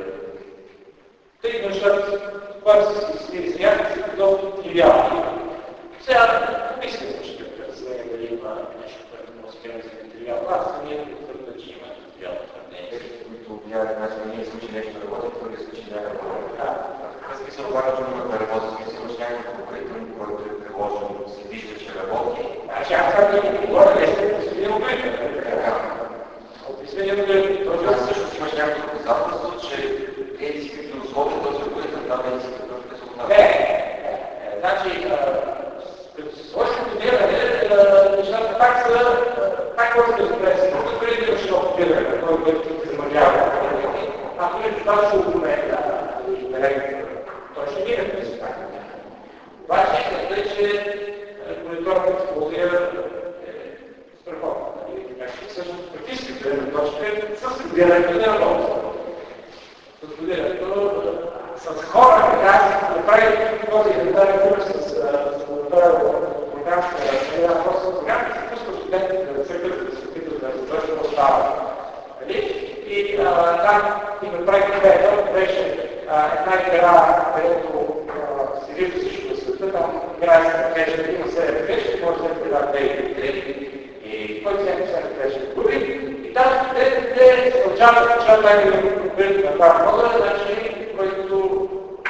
[SPEAKER 1] тъй нещата, когато се измисли сега, са доста тривиални. Сега, мисля, че да се дали има нещо, което може да се тривиално. Аз самия твърда, че има тривиално твърдение.
[SPEAKER 3] Които обявят нас, ние сме, че нещо работи, други сме, че не работи. Разки се облагат, че има да работи, смисъл, че някакъв алгоритъм, който е приложен, се вижда, че работи.
[SPEAKER 1] Значи аз това да не говоря, не сте посветен алгоритъм. Описване алгоритъм.
[SPEAKER 3] Точно също имаш някакво доказателство, че тези какви условия, този алгоритъм дава тези какъв резултат.
[SPEAKER 1] Значи, като се сложи кодиране, нещата пак може да разбере. Много преди да ще кодиране, който се замърлява. Ако не достатъчно документа и измерение, той ще мине през това. Обаче, е, че мониторната експлозия е страхотна. Всъщност, практическата точка е с кодирането не работа. С кодирането с хора, така да прави този елементарен курс с програмска среда, просто програма, се пуска студентите да църкват, да се опитат да разберат какво става. И там има проект Бетъл, беше една игра, където се вижда всичко на света, там играе се на клешки, има 7 клешки, може да се дадат 2 и който 7 клешки губи. И там студентите се учават, защото най-добре на това мода, значи който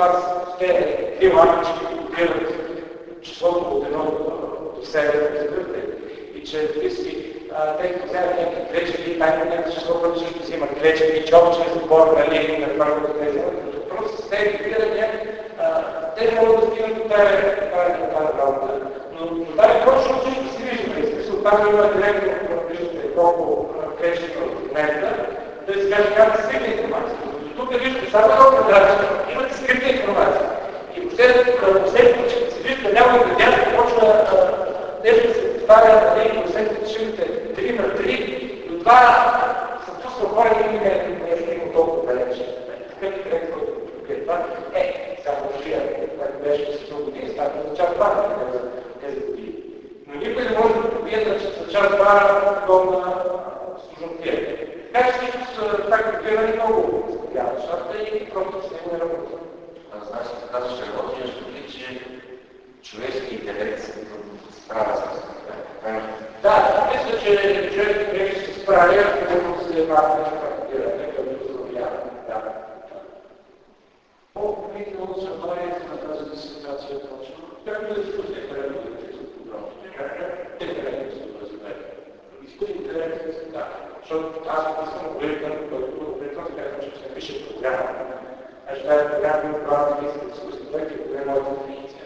[SPEAKER 1] това са три лампички, които гледат числото от 1 до 7, разбирате, и че те вземат някакви клечки, някакви число, което ще взимат клечки, че обича сбор на линии на това, което те вземат, като просто те гледат някакви, те могат да стигнат до тази работа. Но това е точно, че ще си виждате, смисъл, там има директно, виждате колко клечки от момента, да си каже как да скрипне информация. Тук виждате само толкова градачка, имате скрипна информация. И последното, че се вижда ляво и дясно, почва нещо да се повтаря, нали, последното, че имате 3 на 3, и от това съм пуснал хора и не е стигнал толкова далече. Такъв проект, който е това, само Русия, което беше за 100 години, става за час 2 на тези години. Но никой не може да побиеда, че за час 2 долна служантия. Така че всъщност това копиране много изпълнява нещата и просто с него не работи.
[SPEAKER 5] Значи, така ще работи, ще ли, че човешки интелект се справя с това?
[SPEAKER 1] Да, мисля, че човешки интелект ще се справя, ако се занимава с копиране, като възобновява. Да.
[SPEAKER 4] Колко би било събранието на тази дисертация точно?
[SPEAKER 1] Как да дискусия, където да е подробно? Как интелект да се разбере? Изкуствен интелект да се да. Защото аз съм говорител, който предполагам, че ще се пише програма. Значи тази програма има правилно да иска изкуствен интелект и това е моята дефиниция.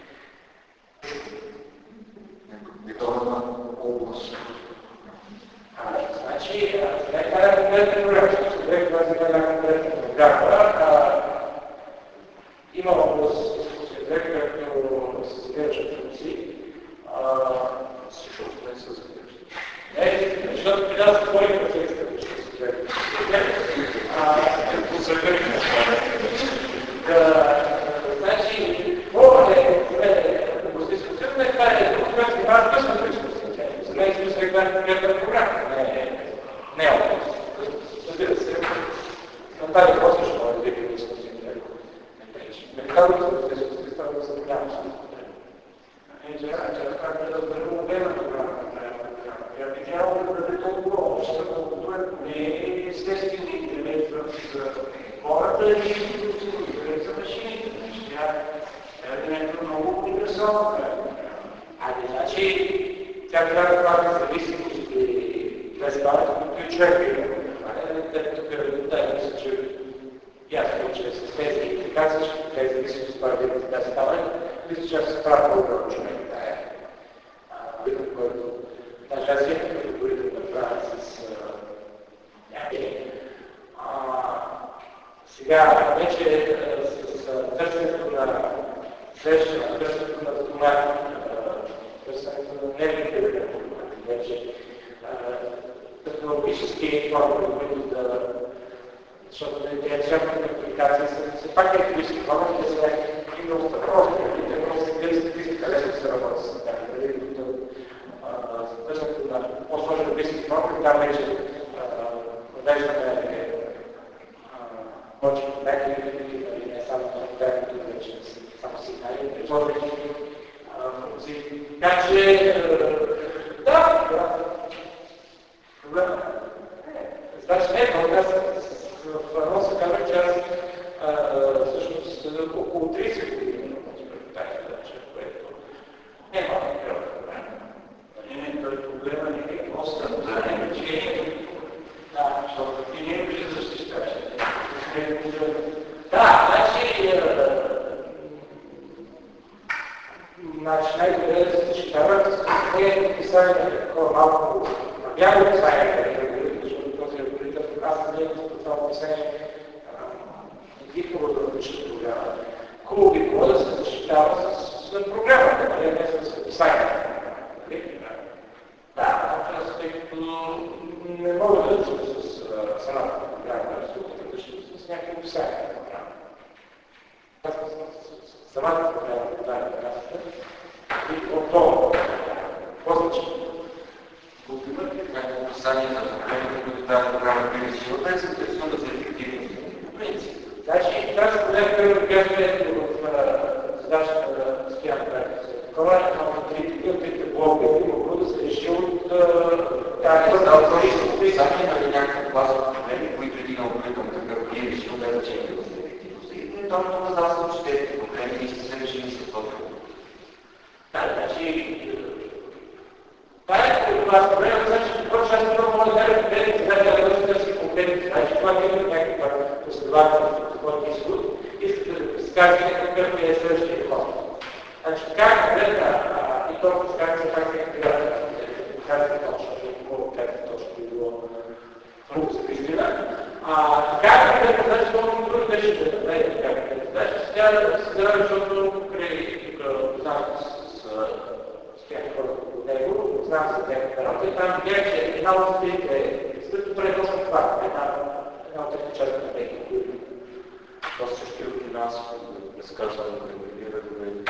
[SPEAKER 4] Методна област.
[SPEAKER 1] Значи, това е конкретна програма. Това е конкретна програма. Има област изкуствен интелект, която се задържа функции.
[SPEAKER 4] Защото не се задържа.
[SPEAKER 1] Не, защото трябва да се говори по текста, защото се гледа. Значи, това е дискусионна, това е друг, което се прави късно по изкуствен. За мен изкуствен това е конкретна програма, не е област. Разбира се, на тази въпрос ще може да бъде изкуствен. Металото за изкуствен става да се голямо с
[SPEAKER 4] как да разберем обемна програма. Я би трябвало да бъде толкова обща, колкото не е естествен интелект за хората и интелект за машините. Тя е нещо много универсално.
[SPEAKER 1] Значи, тя трябва да прави зависимости без това, като и човек. Тук мисля, че ясно, че с тези импликации, че тези зависимости прави да става, мисля, че се прави по-добро човек. Който даже аз имам алгоритъм да правя с някакви. Сега вече с търсенето на среща, търсенето на автомат, търсенето на дневните вече технологически форми, които да... Защото интелигентните апликации са пак някакви форми, да са някакви много въпроси, те много се гледа статистика, лесно се работи с тях. Търсенето на по-сложен близки форми, там вече въвеждаме почти методи, не само на които вече само сигнали, притворни функции. Така че, да, проблема. Значи не, но аз в едно се казах, че аз всъщност около 30 години в тази задача, което не е малко проблем.
[SPEAKER 4] Той проблема не е остър, да не е, че да, защото ти не е да защищаваш.
[SPEAKER 1] Да, значи най-добре да се защитават с тези писания, такова малко бяло писание, защото този алгоритъм, аз не е това писание, не бих хубаво да различа тогава. Хубаво би било да се защитава с програмата, не с писанието. Да, тъй като не мога да уча с самата програма, да ще с някакви писания на програма. Аз с самата програма, да е програмата, и отново. Какво значи?
[SPEAKER 5] Имате някакво описание за проблемите, които тази програма би решила, да се интересува за ефективност. В принцип.
[SPEAKER 1] Значи, тази проблема, която кажете в задачата на Стоян Петър, това е трите блока, би могло да се реши от тази
[SPEAKER 5] описание на някакви класови проблеми, които един алгоритъм такъв би решил да рече за ефективност. И то не доказателство,
[SPEAKER 1] Истина. Така е, значи, много трудно беше да даде така. Значи, сега се дава, защото познавам с тях хората от него, познавам за тях работа и там видях, че една от стилите също е точно това, една от тези части на него.
[SPEAKER 5] Това също е финансово разказване на регулиране.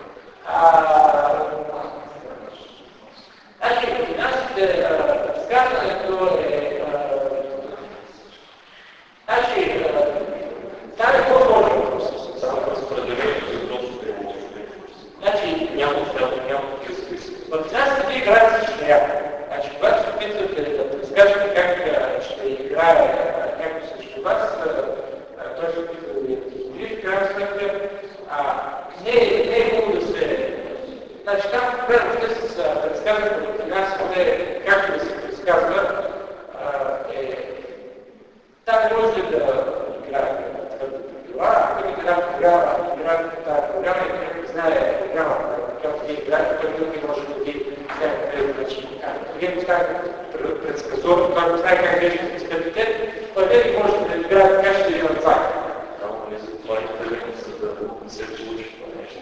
[SPEAKER 1] Значи, финансите, разказването е... Значи, това е по-сложно въпрос.
[SPEAKER 5] Само разпределението за точно е.
[SPEAKER 1] Значи,
[SPEAKER 5] Няма такива списъци.
[SPEAKER 1] в финансите играят всички трябва. Значи, когато се опитвате да предскажете как ще играе някой срещу вас, той се опитва да ви позволи, в крайна сметка, не е хубаво да се... Значи, там, въобще с предсказването на финансите, както да се предсказва, там не може да играе това, ако една програма, тази програма и някой знае програмата, която ви играете, който не може да ви знае къде да начи. Вие го знаете предсказуемо, това го знае как нещо в стабилитет, той не може да играе така ще ви надзака.
[SPEAKER 5] Само не за това интересно, за да не се получи това нещо.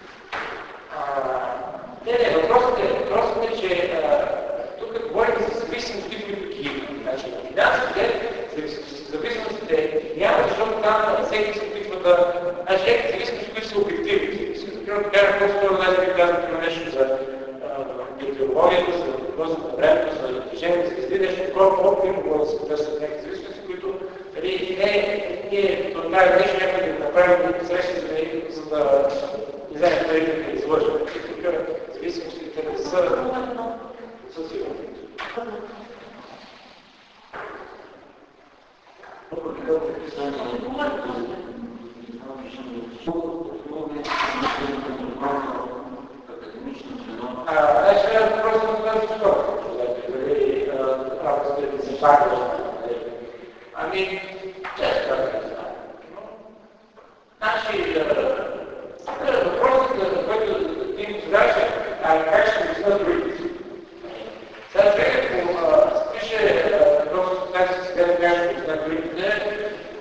[SPEAKER 1] Въпросът е, че тук говорим за зависимости, които ги има. Значи, финансите, зависимостите няма, защото там всеки се опитва да... Значи, зависимости, които са обективни. Например, да кажа по-скоро, да ви казвам нещо за метеорологията, за въпроса на времето, за движение, за звезди, нещо такова, колко има да се търсят някакви зависимости, които ние това нещо някой да направим срещи, за да не знаем парите да излъжат. Тук зависимостите не са сигурни. Значи, просто на това защо? Дали работата да се пака? Ами, често това не знам. Значи, въпросът, който ти ми задаваше, как ще го знаят другите? Сега човек, ако спише въпросът, как се сега да кажа, че знаят другите,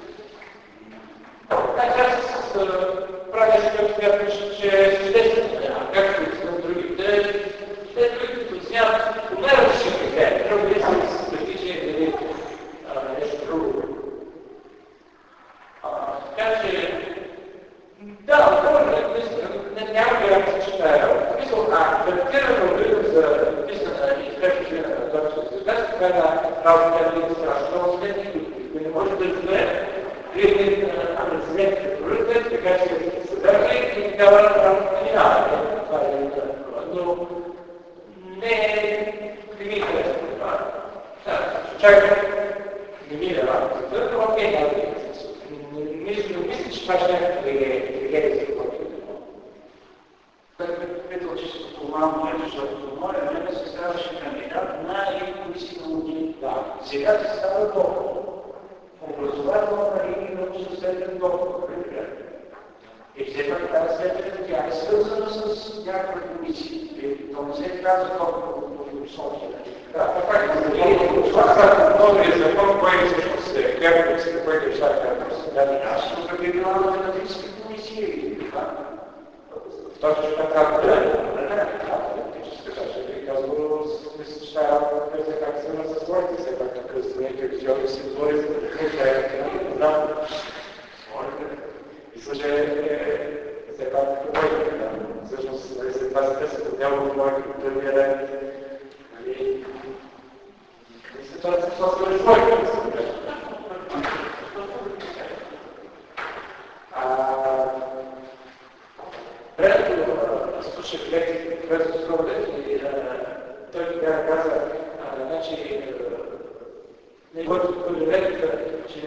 [SPEAKER 1] аз правя сега, когато пише, че свидетелството няма. Как ще го знаят другите? Те другите оценяват, умерят ще ме кажа. Трябва да се притича дали нещо друго. Така че, да, няма да се читая. Мисъл, гарантирано виждам за писана и изпрещане на точно резултат, това е работа да е страшно много следни, и не може да изгледа. Вие не вземете приоритет, така че се съдържа и такава работа не минава. Това е но не ми интересно това. Чакай, не ми е работата, но окей, няма да е. Не мисля, че това ще някакво да е за каквото.
[SPEAKER 4] Педагогическото формално нещо, защото в моя време се ставаше кандидат на лингвистика. Да. Сега се става доктор. Образователна и научно-следен доктор. И все пак тази степен тя е свързана с някаква комисия. То не се казва доктор по философия.
[SPEAKER 1] Да, това е това са новия закон, който всъщност е клерковиците, който ще става.
[SPEAKER 4] Аз тук би била на математическа комисия или това.
[SPEAKER 1] Точно така, ще ви казвам, мисля, че тази работа е как се има със своите, все пак такъв страните, епизоди си говори за такива, не знам. Мисля, че все пак говорите, всъщност, след това се търсят от него в моите първия ден. Мисля, това се свърши своите, Времето слушах лекции, което се сходят и той тогава каза, значи, който колегата, че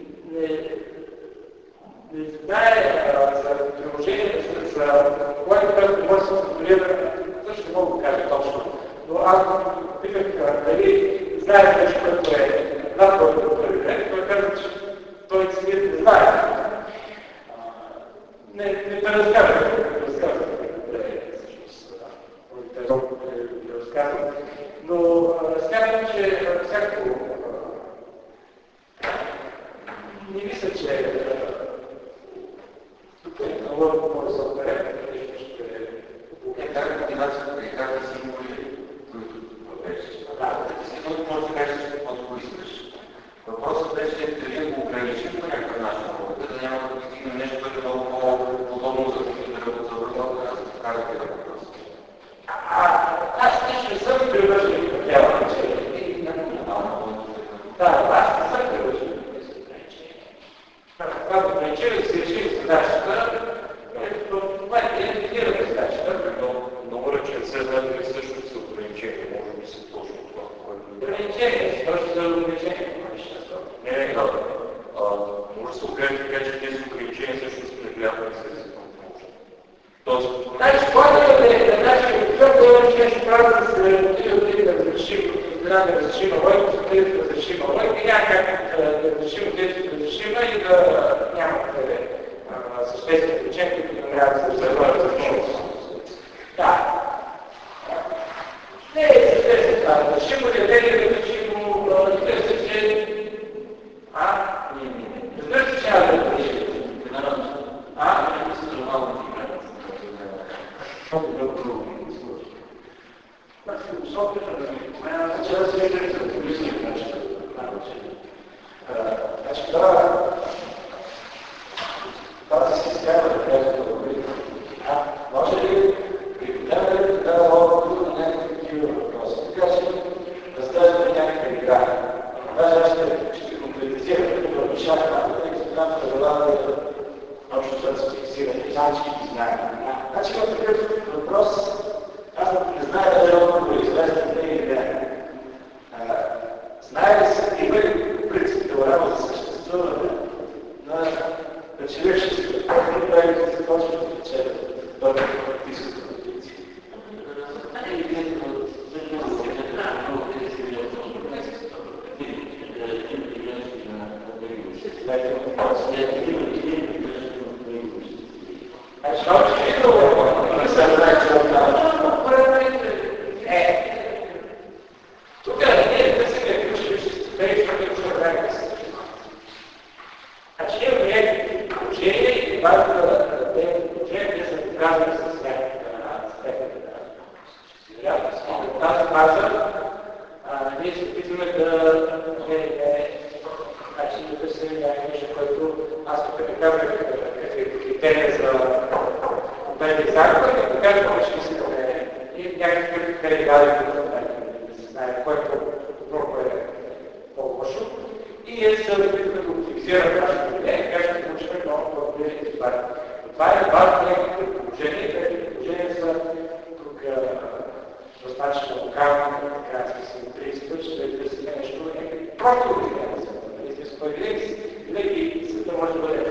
[SPEAKER 1] не знае за приложението, за което може да се контролира, също мога да кажа точно. Но аз питах дали знае нещо, което е над който колегата, той каза, че той самият не знае. Не разказвам. Но смятам, че всяко Да, аз не съм приложил тези ограничения. Когато ограничили си решили задачата, това е делегирана задача.
[SPEAKER 5] Много рече, все знаете ли също са ограничения, може би са точно това, което...
[SPEAKER 1] Ограничения, точно за ограничения.
[SPEAKER 5] Не, да. Може да се окаже така, че тези ограничения също не влияят на съдържателната. Тоест...
[SPEAKER 1] Значи, когато е, значи, твърдо е, че ще трябва да се отиде да разрешим, да разрешима лойка, да разрешима лойка и няма как да разрешим тези разрешима и да нямате съществени причини, които не трябва да се разрешават за това. Да. Не е съществено това. Разрешимо ли е разрешимо, разбира се, че... Разбира се, че няма да разрешим.
[SPEAKER 5] Не се нормално
[SPEAKER 4] Философията на мен че да се види за полиция, значи тази система да кажа да говори. Може ли преподавателите да дава отговор на някакви такива въпроси? Така че разглеждаме някаква игра. Даже аз ще конкретизирам, като пишах малко, тъй като там правилата общо са фиксирани, знам, че ги знаем. Значи има такъв въпрос, аз не знае дали отговор известен да или не. Знае ли се, има ли принцип теорема за съществуване на печеливши се, който правите се точно да печелят добре практическата позиция?
[SPEAKER 1] Тук е да се ключовищите, значи имаме някакви положения и когато да тези положения са доказани с някаква степен на реалност. В тази фаза ние се опитваме да търсим някакво нещо, което аз тук не казвам като критерия за определени загуба, но кажем, че искаме и някакви критерии да се знае кое е по-добро, кое е по-лошо. И е за да оптимизираме нашето поведение, така ще получим много по-добри резултати. Но това е важно някакви положения, тези положения са тук достатъчно локални, така да се принципа, че да търсим нещо, някакви просто организация. Ние сме споделили, винаги света може да бъде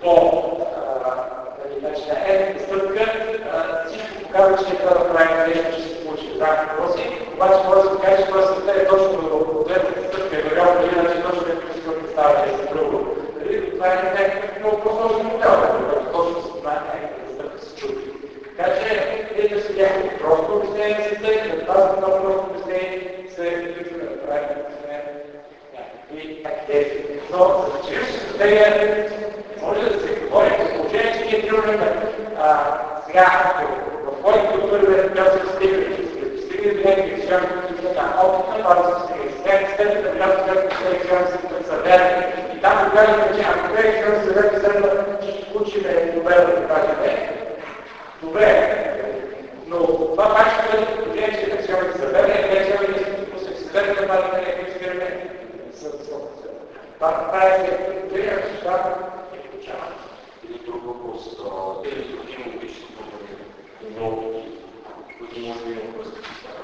[SPEAKER 1] по-начина стъпка, всичко показва, че трябва да правим нещо, че се получи. Да, въпроси, обаче може да се каже, че това света е точно до двете стъпка, вероятно, иначе точно не представя за друго. Това е някакъв много по-сложен модел, който точно се знае някаква стъпка се чупи. Така че, ние да си някакво просто обяснение се тъй, да тази много просто обяснение се опитваме да правим някакви действия. Но за печеливши стратегия може да се говори по положение, че ние тръгваме сега, в който първият трябва да се стигне, стигне до някакви решения, които са опитна, това да се стигне. След да трябва да се съберем и там да кажем, че ако те ще се съберем следва, че ще получим добре да кажем. Добре, но това пак ще бъде положение, че ще се съберем и вече ще се съберем да бъдем някакви експерименти. Това е секретария, това е получаване.
[SPEAKER 5] Или друг въпрос, тези други логически много, които може да има връзка.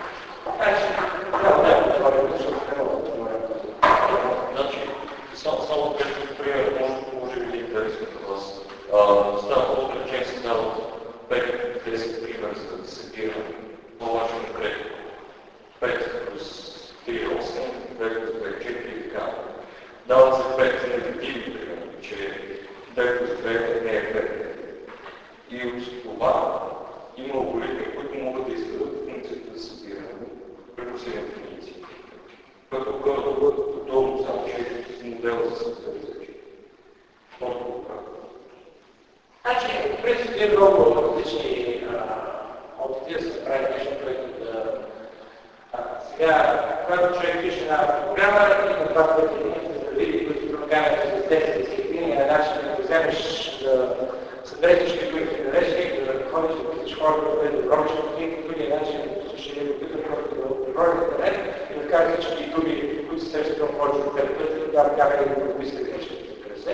[SPEAKER 5] Значи, само тези пример, може би да интересува на вас. Става по-отречен се дават 5-10 пример, за да се бира по-важен кредит. 5 плюс 3, 8, 2 плюс 2, 4 и така. Дават се 5 негативни пример, че 2 плюс 2 не е 5. И от това има алгоритми, които могат да изградат функцията за събиране при последни дефиниции. Което горе да бъдат подобно, само че с модела за събиране. Много по-правилно.
[SPEAKER 1] Значи, в принцип, е много различни опити да се прави нещо, което да... Сега, когато човек пише една програма, има това, което да види, които програмят с тези дисциплини, на начин да вземеш да събереш всички, които ти дадеш, да ходиш да питаш хората, да бъде добро, че по никакъв други начин ще не опитам просто да отговорите да и да кажа всички думи, които са срещал повече от 5 пъти, тогава бяха и подписка грешките,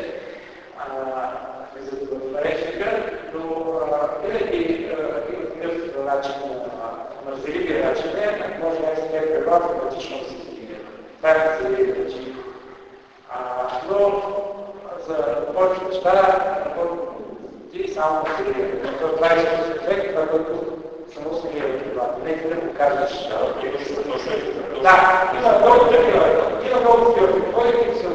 [SPEAKER 1] влизат в речника, но винаги има такъв начин на разделите речене, може да се не пребава автоматично да се стигне. Това е разделите речене. Но за повече неща, ти само да се гледа. Това е човек, това, което само се гледа това. Не да го кажеш. Да, има много такива. Има много такива.